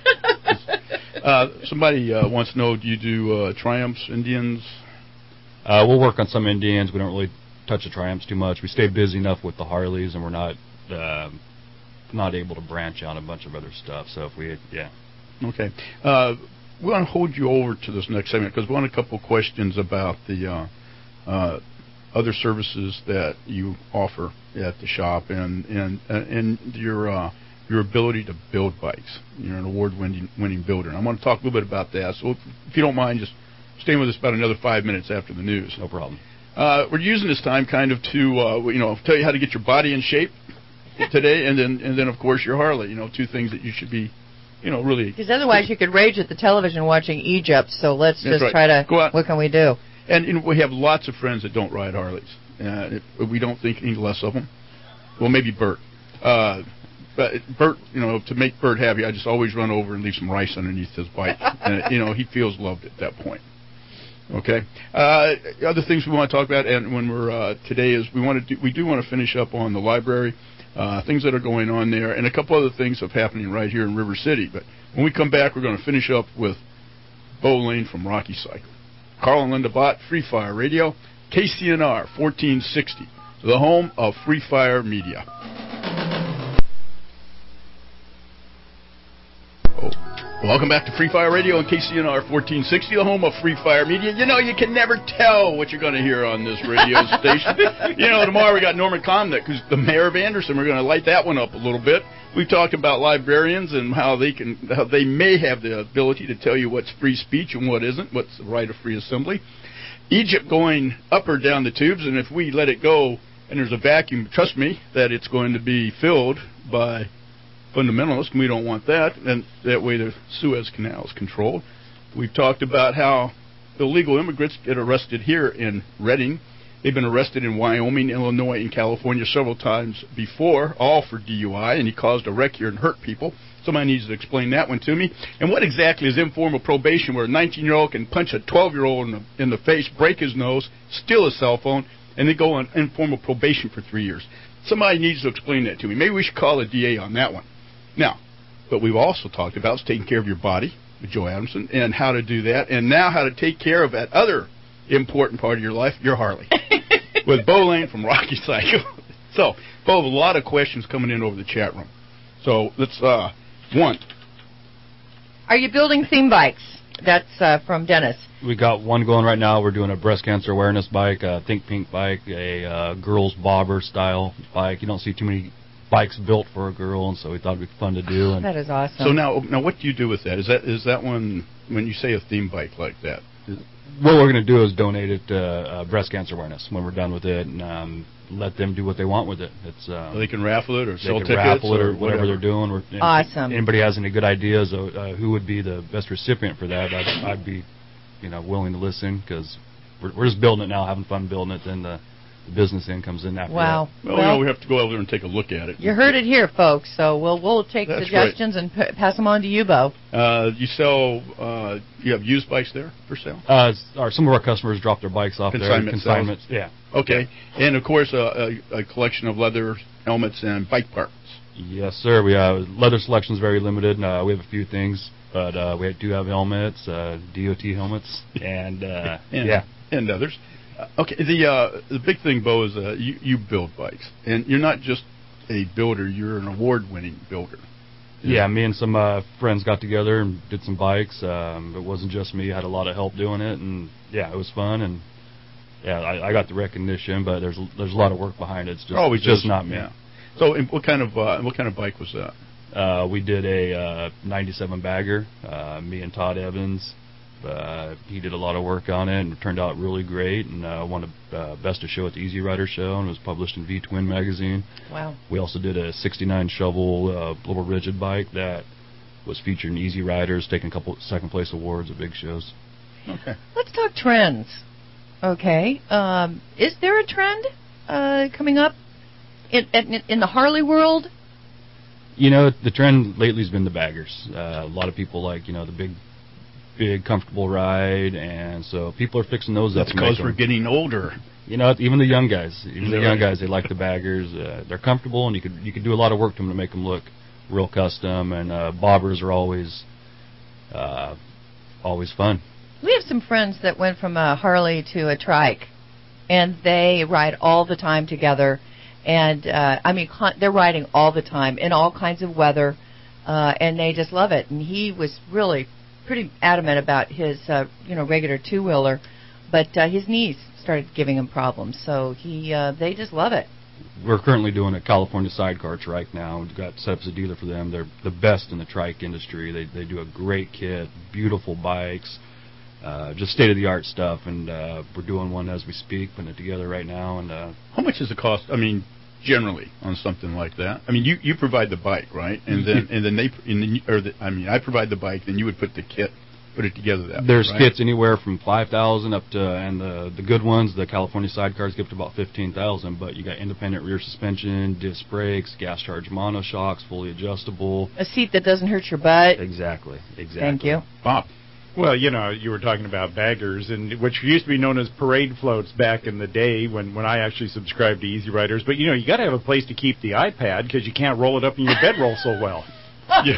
somebody wants to know, do you do Triumphs, Indians? We'll work on some Indians. We don't really touch the Triumphs too much. We stay busy enough with the Harleys, and we're not not able to branch out a bunch of other stuff. So if we had, Okay. We want to hold you over to this next segment because we want a couple questions about the other services that you offer at the shop and your ability to build bikes. You're an award-winning builder. And I want to talk a little bit about that. So if you don't mind, just staying with us about another 5 minutes after the news. no problem. We're using this time kind of to tell you how to get your body in shape today, and then of course your Harley. Two things that you should be, really. Because otherwise you could rage at the television watching Egypt. So let's just try to. Go out. What can we do? And we have lots of friends that don't ride Harleys. We don't think any less of them. Well, maybe Bert. But Bert, to make Bert happy, I just always run over and leave some rice underneath his bike. And, he feels loved at that point. Okay. Other things we want to talk about, and when we're today is we do want to finish up on the library, things that are going on there, and a couple other things that are happening right here in River City. But when we come back, we're going to finish up with Bo Lane from Rocky Cycle. Carl and Linda Bott, Free Fire Radio, KCNR 1460, the home of Free Fire Media. Welcome back to Free Fire Radio and KCNR 1460, the home of Free Fire Media. You can never tell what you're going to hear on this radio station. Tomorrow we got Norman Comnick, who's the mayor of Anderson. We're going to light that one up a little bit. We've talked about librarians and how they may have the ability to tell you what's free speech and what isn't, what's the right of free assembly. Egypt going up or down the tubes, and if we let it go and there's a vacuum, trust me that it's going to be filled by fundamentalists, and we don't want that, and that way the Suez Canal is controlled. We've talked about how illegal immigrants get arrested here in Redding. They've been arrested in Wyoming, Illinois, and California several times before, all for DUI, and he caused a wreck here and hurt people. Somebody needs to explain that one to me. And what exactly is informal probation, where a 19-year-old can punch a 12-year-old in the face, break his nose, steal his cell phone, and then go on informal probation for 3 years? Somebody needs to explain that to me. Maybe we should call a DA on that one. Now, what we've also talked about is taking care of your body with Joe Adamson and how to do that, and now how to take care of that other important part of your life, your Harley, with Bo Lane from Rocky Cycle. So, Bo, a lot of questions coming in over the chat room. So, let's, one. Are you building theme bikes? That's from Dennis. We got one going right now. We're doing a breast cancer awareness bike, a Think Pink bike, a girls bobber style bike. You don't see too many bikes built for a girl, and so we thought it'd be fun to do. And that is awesome. So now what do you do with that? Is that one, when you say a theme bike like that? What we're going to do is donate it to breast cancer awareness when we're done with it, and let them do what they want with it. It's they can raffle it or sell tickets raffle it or whatever they're doing. Awesome. If anybody has any good ideas of who would be the best recipient for that, I'd be willing to listen, because we're just building it now, having fun building it. Then the business end comes in after wow. that. Well, we have to go over there and take a look at it. You heard it here, folks. So we'll take That's suggestions and pass them on to you, Bo. You sell, you have used bikes there for sale? Some of our customers drop their bikes off there. Consignments. Yeah. Okay. And, of course, a collection of leather helmets and bike parts. Yes, sir. We have leather selection's very limited. We have a few things, but we do have helmets, DOT helmets, and and others. Okay, the big thing, Bo, is you build bikes, and you're not just a builder; you're an award-winning builder. Yeah, me and some friends got together and did some bikes. It wasn't just me; I had a lot of help doing it, and it was fun. And I got the recognition, but there's a lot of work behind it. It's just not me. Yeah. So, what kind of bike was that? We did a '97 bagger. Me and Todd Evans. He did a lot of work on it, and it turned out really great, and won a Best of Show at the Easy Rider Show, and was published in V-Twin magazine. Wow. We also did a 69 shovel little rigid bike that was featured in Easy Riders, taking a couple second place awards at big shows. Okay. Let's talk trends. Okay. Is there a trend coming up in the Harley world? The trend lately has been the baggers. A lot of people like, the big comfortable ride, and so people are fixing those up. That's because we're getting older. Even the young guys, they like the baggers. They're comfortable, and you could do a lot of work to them to make them look real custom. And bobbers are always fun. We have some friends that went from a Harley to a trike, and they ride all the time together. And, they're riding all the time in all kinds of weather, and they just love it. And he was really pretty adamant about his, regular two-wheeler, but his knees started giving him problems. So they just love it. We're currently doing a California sidecar trike now. We've got set up as a dealer for them. They're the best in the trike industry. They do a great kit, beautiful bikes, just state-of-the-art stuff, and we're doing one as we speak, putting it together right now. And how much does it cost? I mean, generally on something like that. I mean, you provide the bike, right? And then I provide the bike, then you would put the kit, put it together that way. There's right? kits anywhere from $5,000 up to, and the good ones, the California sidecars, get up to about $15,000. But you got independent rear suspension, disc brakes, gas charge monoshocks, fully adjustable. A seat that doesn't hurt your butt. Exactly. Thank you, Bob. Well, you were talking about baggers, and which used to be known as parade floats back in the day when I actually subscribed to Easy Riders. But, you got to have a place to keep the iPad because you can't roll it up in your bedroll so well. Hey,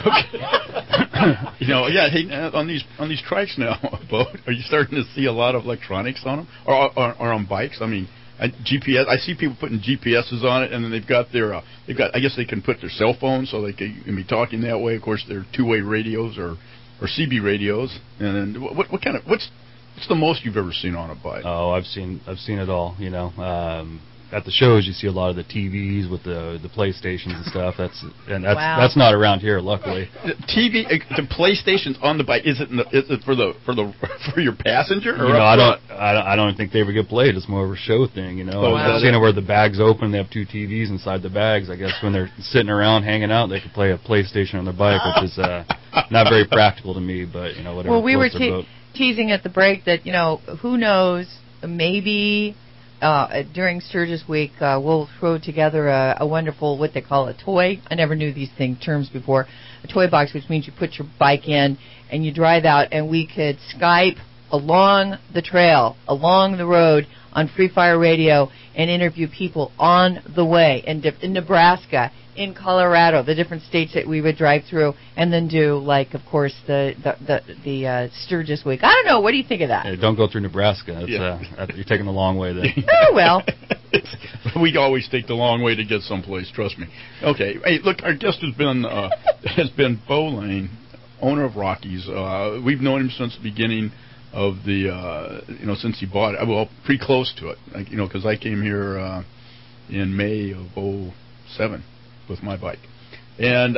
on these trikes now, Bo, are you starting to see a lot of electronics on them, or on bikes? I mean, GPS. I see people putting GPSs on it, and then they've got. I guess they can put their cell phones, so they can be talking that way. Of course, they're two-way radios or CB radios. And then what kind of what's the most you've ever seen on a bike? Oh, I've seen it all. At the shows, you see a lot of the TVs with the PlayStations and stuff. That's not around here, luckily. The PlayStations on the bike. Is it for your passenger? Or I don't think they ever get played. It's more of a show thing. I've seen it where the bag's open. They have two TVs inside the bags. I guess when they're sitting around hanging out, they can play a PlayStation on their bike, which is not very practical to me. But whatever. Well, we were teasing at the break that who knows, maybe. During Sturgis Week, we'll throw together a wonderful, what they call a toy. I never knew these terms before. A toy box, which means you put your bike in and you drive out, and we could Skype along the trail, along the road on Free Fire Radio and interview people on the way in Nebraska, in Colorado, the different states that we would drive through, and then do, of course, the Sturgis Week. I don't know. What do you think of that? Hey, don't go through Nebraska. You're taking the long way then. Oh, well. We always take the long way to get someplace, trust me. Okay. Hey, look, our guest has been Bo Lane, owner of Rockies. We've known him since the beginning of since he bought it. Well, pretty close to it, because I came here in May of 2007 with my bike. And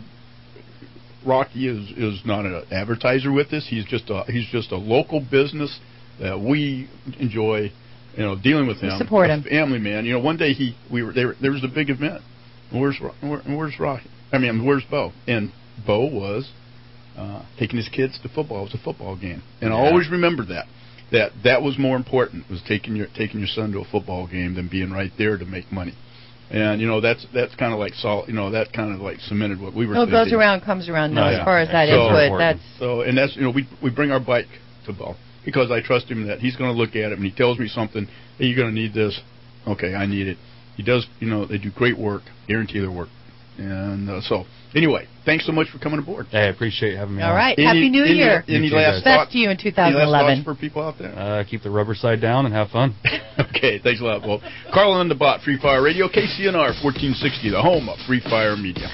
Rocky is not an advertiser with this. He's just a local business that we enjoy, dealing with him. We support him. Family man. One day there was a big event. Where's Rocky? Where's Bo? And Bo was taking his kids to football. It was a football game, and I always remember that was more important, was taking your son to a football game than being right there to make money. And that's kind of like that kind of like cemented what we were thinking. Goes around, comes around. As far as that is, that's we bring our bike to Bo because I trust him that he's going to look at it and he tells me something. Hey, you're going to need this. Okay, I need it. He does. They do great work. Guarantee their work. And so anyway, thanks so much for coming aboard. Hey, I appreciate having me on. All right, Happy New Year. Any last thoughts? Best to you in 2011. Any last thoughts for people out there? Keep the rubber side down and have fun. Okay, thanks a lot. Well, Carl and the Bot, Free Fire Radio, KCNR 1460, the home of Free Fire Media.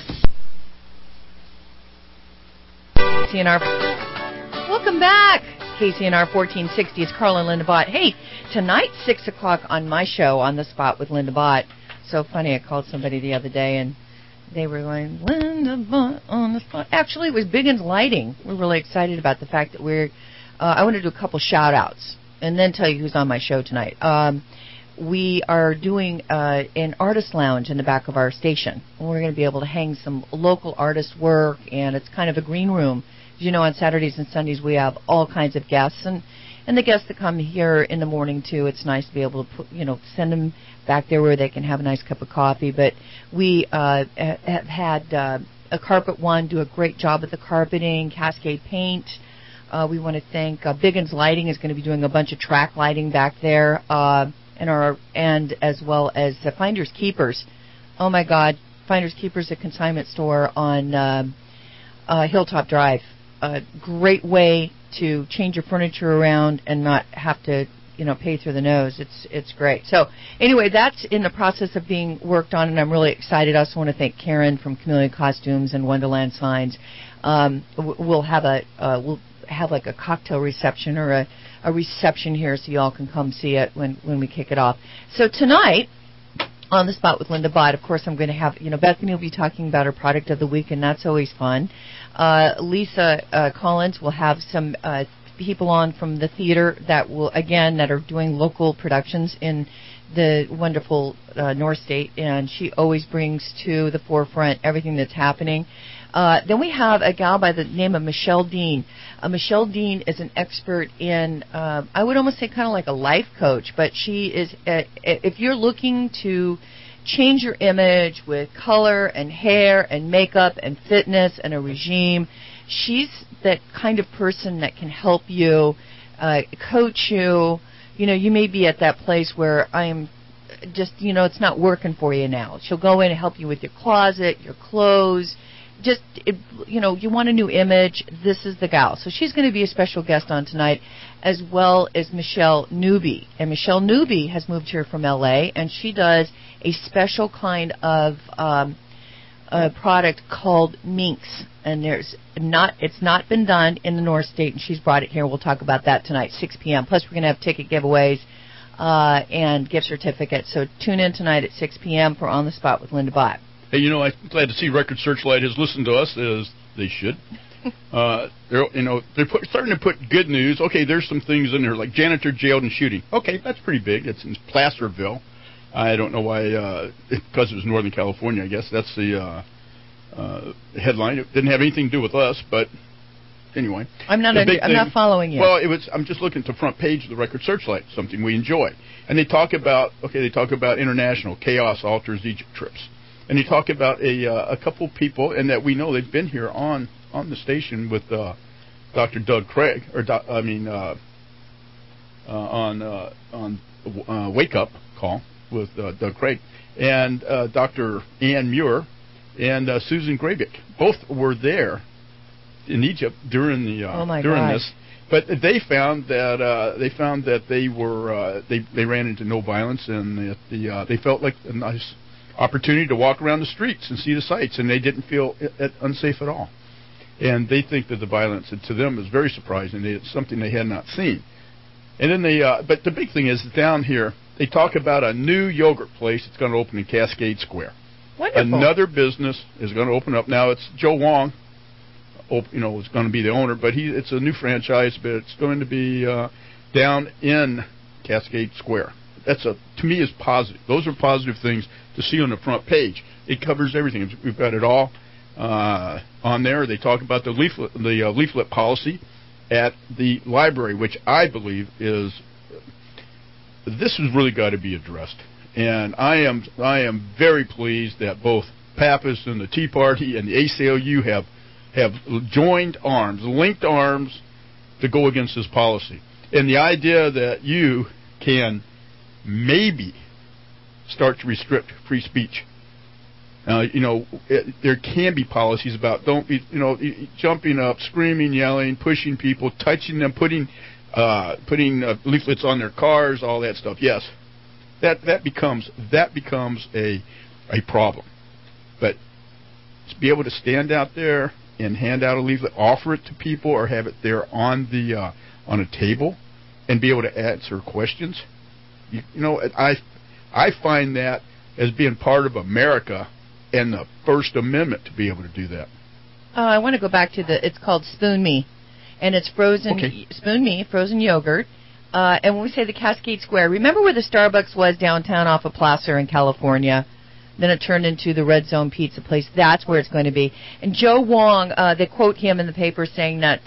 KCNR. Welcome back. KCNR 1460. It's Carl and Linda Bott. Hey, tonight, 6 o'clock on my show, On the Spot with Linda Bott. So funny, I called somebody the other day and they were going, Linda Bott on the spot. Actually, it was Biggins Lighting. We're really excited about the fact that I want to do a couple shout-outs and then tell you who's on my show tonight. We are doing an artist lounge in the back of our station. We're going to be able to hang some local artist work, and it's kind of a green room. As you know, on Saturdays and Sundays, we have all kinds of guests, and the guests that come here in the morning, too, it's nice to be able to send them back there where they can have a nice cup of coffee. But we have had a carpet one do a great job at the carpeting, Cascade Paint. We want to thank Biggins Lighting is going to be doing a bunch of track lighting back there, and as well as Finders Keepers. Oh, my God, Finders Keepers, a consignment store on Hilltop Drive. A great way to change your furniture around and not have to, pay through the nose. It's great. So anyway, that's in the process of being worked on, and I'm really excited. I also want to thank Karen from Chameleon Costumes and Wonderland Signs. We'll have like a cocktail reception or a reception here, so y'all can come see it when we kick it off. So tonight, on the spot with Linda Bott, of course, I'm going to have, Bethany will be talking about her product of the week, and that's always fun. Lisa Collins will have some people on from the theater that are doing local productions in the wonderful North State, and she always brings to the forefront everything that's happening. Then we have a gal by the name of Michelle Dean. Michelle Dean is an expert in, I would almost say kind of like a life coach, but she is, if you're looking to change your image with color and hair and makeup and fitness and a regime, she's that kind of person that can help you, coach you. You may be at that place where I'm just, it's not working for you now. She'll go in and help you with your closet, your clothes. Just, you want a new image, this is the gal. So she's going to be a special guest on tonight, as well as Michelle Newby. And Michelle Newby has moved here from L.A., and she does a special kind of a product called Minx. And it's not been done in the North State, and she's brought it here. We'll talk about that tonight, 6 p.m. Plus, we're going to have ticket giveaways and gift certificates. So tune in tonight at 6 p.m. for On the Spot with Linda Bott. Hey, I'm glad to see Record Searchlight has listened to us, as they should. They're starting to put good news. Okay, there's some things in there, like janitor jailed in shooting. Okay, that's pretty big. It's in Placerville. I don't know why, because it was Northern California, I guess. That's the headline. It didn't have anything to do with us, but anyway. I'm not following you. Well, I'm just looking at the front page of the Record Searchlight, something we enjoy. And they talk about international chaos alters Egypt trips. And you talk about a couple people, and that we know they've been here on the station with Dr. Doug Craig, on Wake Up Call with Doug Craig, and Dr. Ann Muir and Susan Graybick. Both were there in Egypt during this. But they found that they ran into no violence, and they felt like a nice opportunity to walk around the streets and see the sights, and they didn't feel unsafe at all. And they think that the violence, to them, is very surprising. It's something they had not seen. And then but the big thing is down here, they talk about a new yogurt place that's going to open in Cascade Square. Wonderful. Another business is going to open up. Now it's Joe Wong, is going to be the owner, but it's a new franchise, but it's going to be down in Cascade Square. To me, is positive. Those are positive things to see on the front page. It covers everything. We've got it all on there. They talk about the leaflet policy at the library, which I believe this has really got to be addressed. And I am very pleased that both Pappas and the Tea Party and the ACLU have joined arms, linked arms, to go against this policy. And the idea that you can maybe start to restrict free speech. There can be policies about don't be, jumping up, screaming, yelling, pushing people, touching them, putting leaflets on their cars, all that stuff. Yes, that becomes a problem. But to be able to stand out there and hand out a leaflet, offer it to people, or have it there on a table, and be able to answer questions. I find that as being part of America and the First Amendment to be able to do that. I want to go back to it's called Spoon Me, and it's frozen Spoon Me, frozen yogurt. And when we say the Cascade Square, remember where the Starbucks was downtown off of Placer in California? Then it turned into the Red Zone Pizza place. That's where it's going to be. And Joe Wong, they quote him in the paper saying that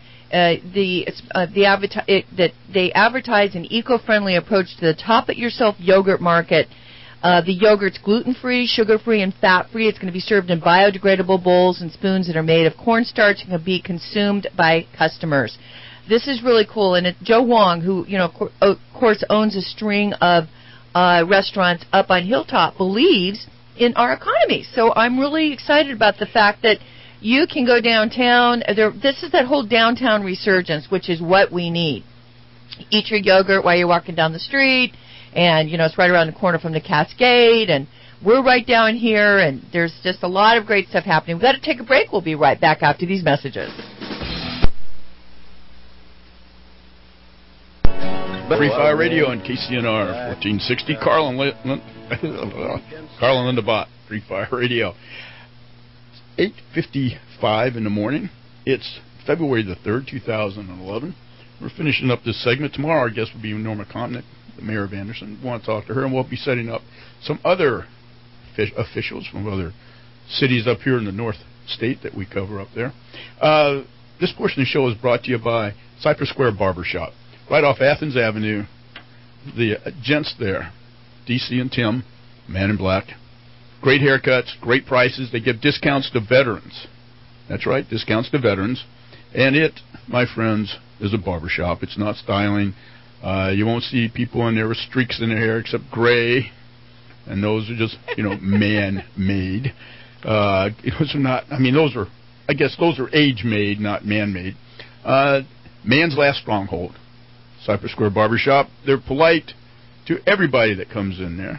that they advertise an eco-friendly approach to the top-it-yourself yogurt market. The yogurt's gluten-free, sugar-free, and fat-free. It's going to be served in biodegradable bowls and spoons that are made of cornstarch and can be consumed by customers. This is really cool. And Joe Wong, who of course owns a string of restaurants up on Hilltop, believes in our economy. So I'm really excited about the fact that you can go downtown. This is that whole downtown resurgence, which is what we need. eat your yogurt while you're walking down the street. And, it's right around the corner from the Cascade. And we're right down here. And there's just a lot of great stuff happening. We've got to take a break. We'll be right back after these messages. Free Fire Radio on KCNR 1460. Carl and Linda Bott, Free Fire Radio. 8:55 in the morning. It's February the 3rd, 2011. We're finishing up this segment. Tomorrow our guest will be Norma Connick, the mayor of Anderson. We want to talk to her, and we'll be setting up some other officials from other cities up here in the North State that we cover up there. This portion of the show is brought to you by Cypress Square Barbershop. Right off Athens Avenue, the gents there, DC and Tim, Man in Black. Great haircuts, great prices. They give discounts to veterans. That's right, discounts to veterans. And it, my friends, is a barbershop. It's not styling. You won't see people in there with streaks in their hair except gray. And those are just, man-made. Those are not, those are age-made, not man-made. Man's last stronghold. Cypress Square Barbershop. They're polite to everybody that comes in there.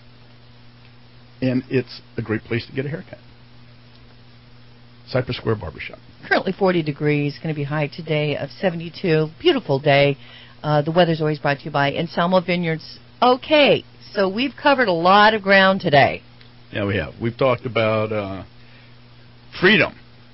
And it's a great place to get a haircut. Cypress Square Barbershop. Currently 40 degrees. Going to be high today of 72. Beautiful day. The weather's always brought to you by Anselmo Vineyards. Okay, so we've covered a lot of ground today. Yeah, we have. We've talked about freedom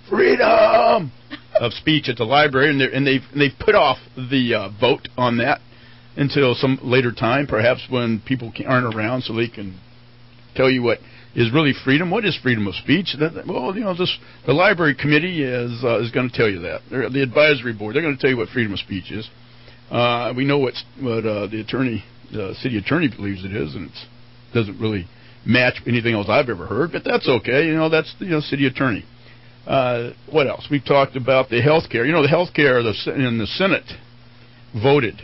of speech at the library, and they've put off the vote on that until some later time, perhaps when people aren't around, so they can tell you what is really freedom. What is freedom of speech? The library committee is going to tell you that. The advisory board, they're going to tell you what freedom of speech is. We know what the city attorney believes it is, and it doesn't really match anything else I've ever heard, but that's okay. That's the city attorney. What else? We've talked about the health care. The health care in the Senate voted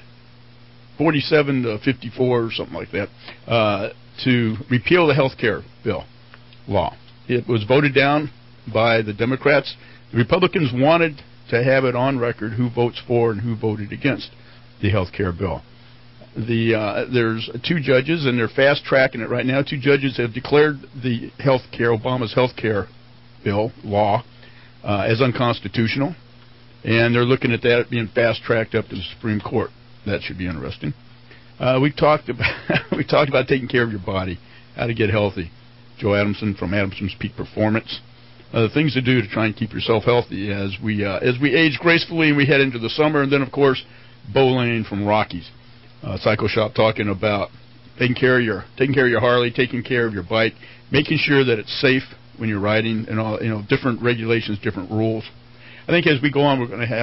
47 to 54 or something like that to repeal the health care bill law. It was voted down by the Democrats. The Republicans wanted to have it on record who votes for and who voted against the health care bill. There's two judges, and they're fast-tracking it right now. Two judges have declared the Obama's health care bill law as unconstitutional, and they're looking at that being fast-tracked up to the Supreme Court. That should be interesting. We talked about taking care of your body, how to get healthy. Joe Adamson from Adamson's Peak Performance. The things to do to try and keep yourself healthy as we age gracefully and we head into the summer, and then of course Bo Lane from Rockies Cycle Shop talking about taking care of your Harley, taking care of your bike, making sure that it's safe when you're riding, and all different regulations, different rules. I think as we go on, we're going to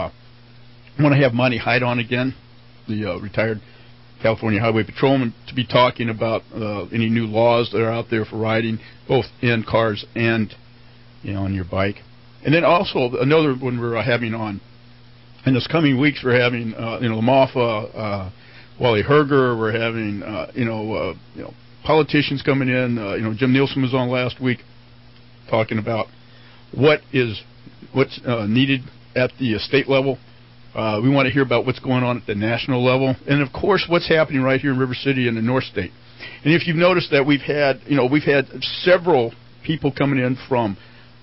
have Monty Hyde on again, the retired California Highway Patrolman, to be talking about any new laws that are out there for riding, both in cars and on your bike. And then also another one we're having on in this coming weeks. We're having Lamofa, Wally Herger. We're having politicians coming in. Jim Nielsen was on last week talking about what's needed at the state level. We want to hear about what's going on at the national level, and of course what's happening right here in River City in the North State. And if you've noticed that we've had several people coming in from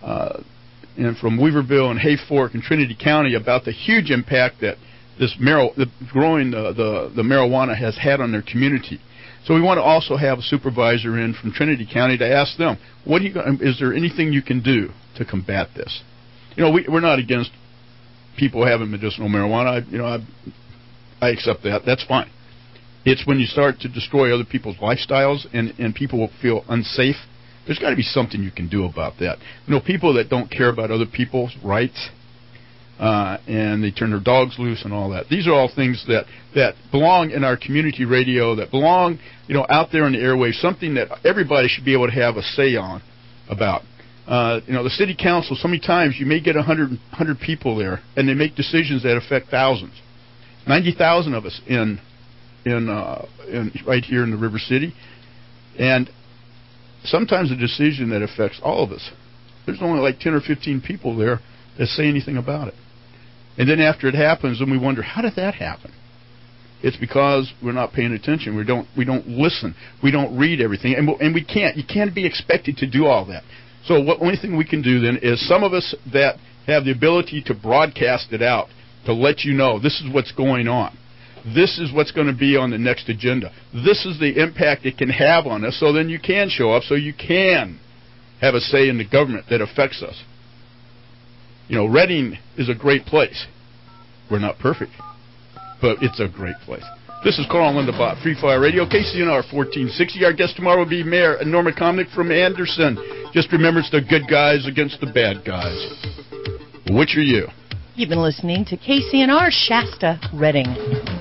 Weaverville and Hayfork and Trinity County about the huge impact that this growing the marijuana has had on their community. So we want to also have a supervisor in from Trinity County to ask them, is there anything you can do to combat this? We're not against people having medicinal marijuana. I accept that. That's fine. It's when you start to destroy other people's lifestyles and people will feel unsafe. There's got to be something you can do about that. People that don't care about other people's rights and they turn their dogs loose and all that. These are all things that belong in our community radio, that belong out there in the airwaves, something that everybody should be able to have a say on about. The city council, so many times you may get 100 people there, and they make decisions that affect thousands. 90,000 of us in right here in the River City, and sometimes a decision that affects all of us. There's only like 10 or 15 people there that say anything about it. And then after it happens, then we wonder, how did that happen? It's because we're not paying attention. We don't listen. We don't read everything, and we can't. You can't be expected to do all that. So what only thing we can do then is some of us that have the ability to broadcast it out, to let you know this is what's going on. This is what's going to be on the next agenda. This is the impact it can have on us, so then you can show up, so you can have a say in the government that affects us. You know, Reading is a great place. We're not perfect, but it's a great place. This is Carl Lindenbach, Free Fire Radio, KCNR 1460. Our guest tomorrow will be Mayor Norma Komnick from Anderson. Just remember, it's the good guys against the bad guys. Which are you? You've been listening to KCNR Shasta Reading.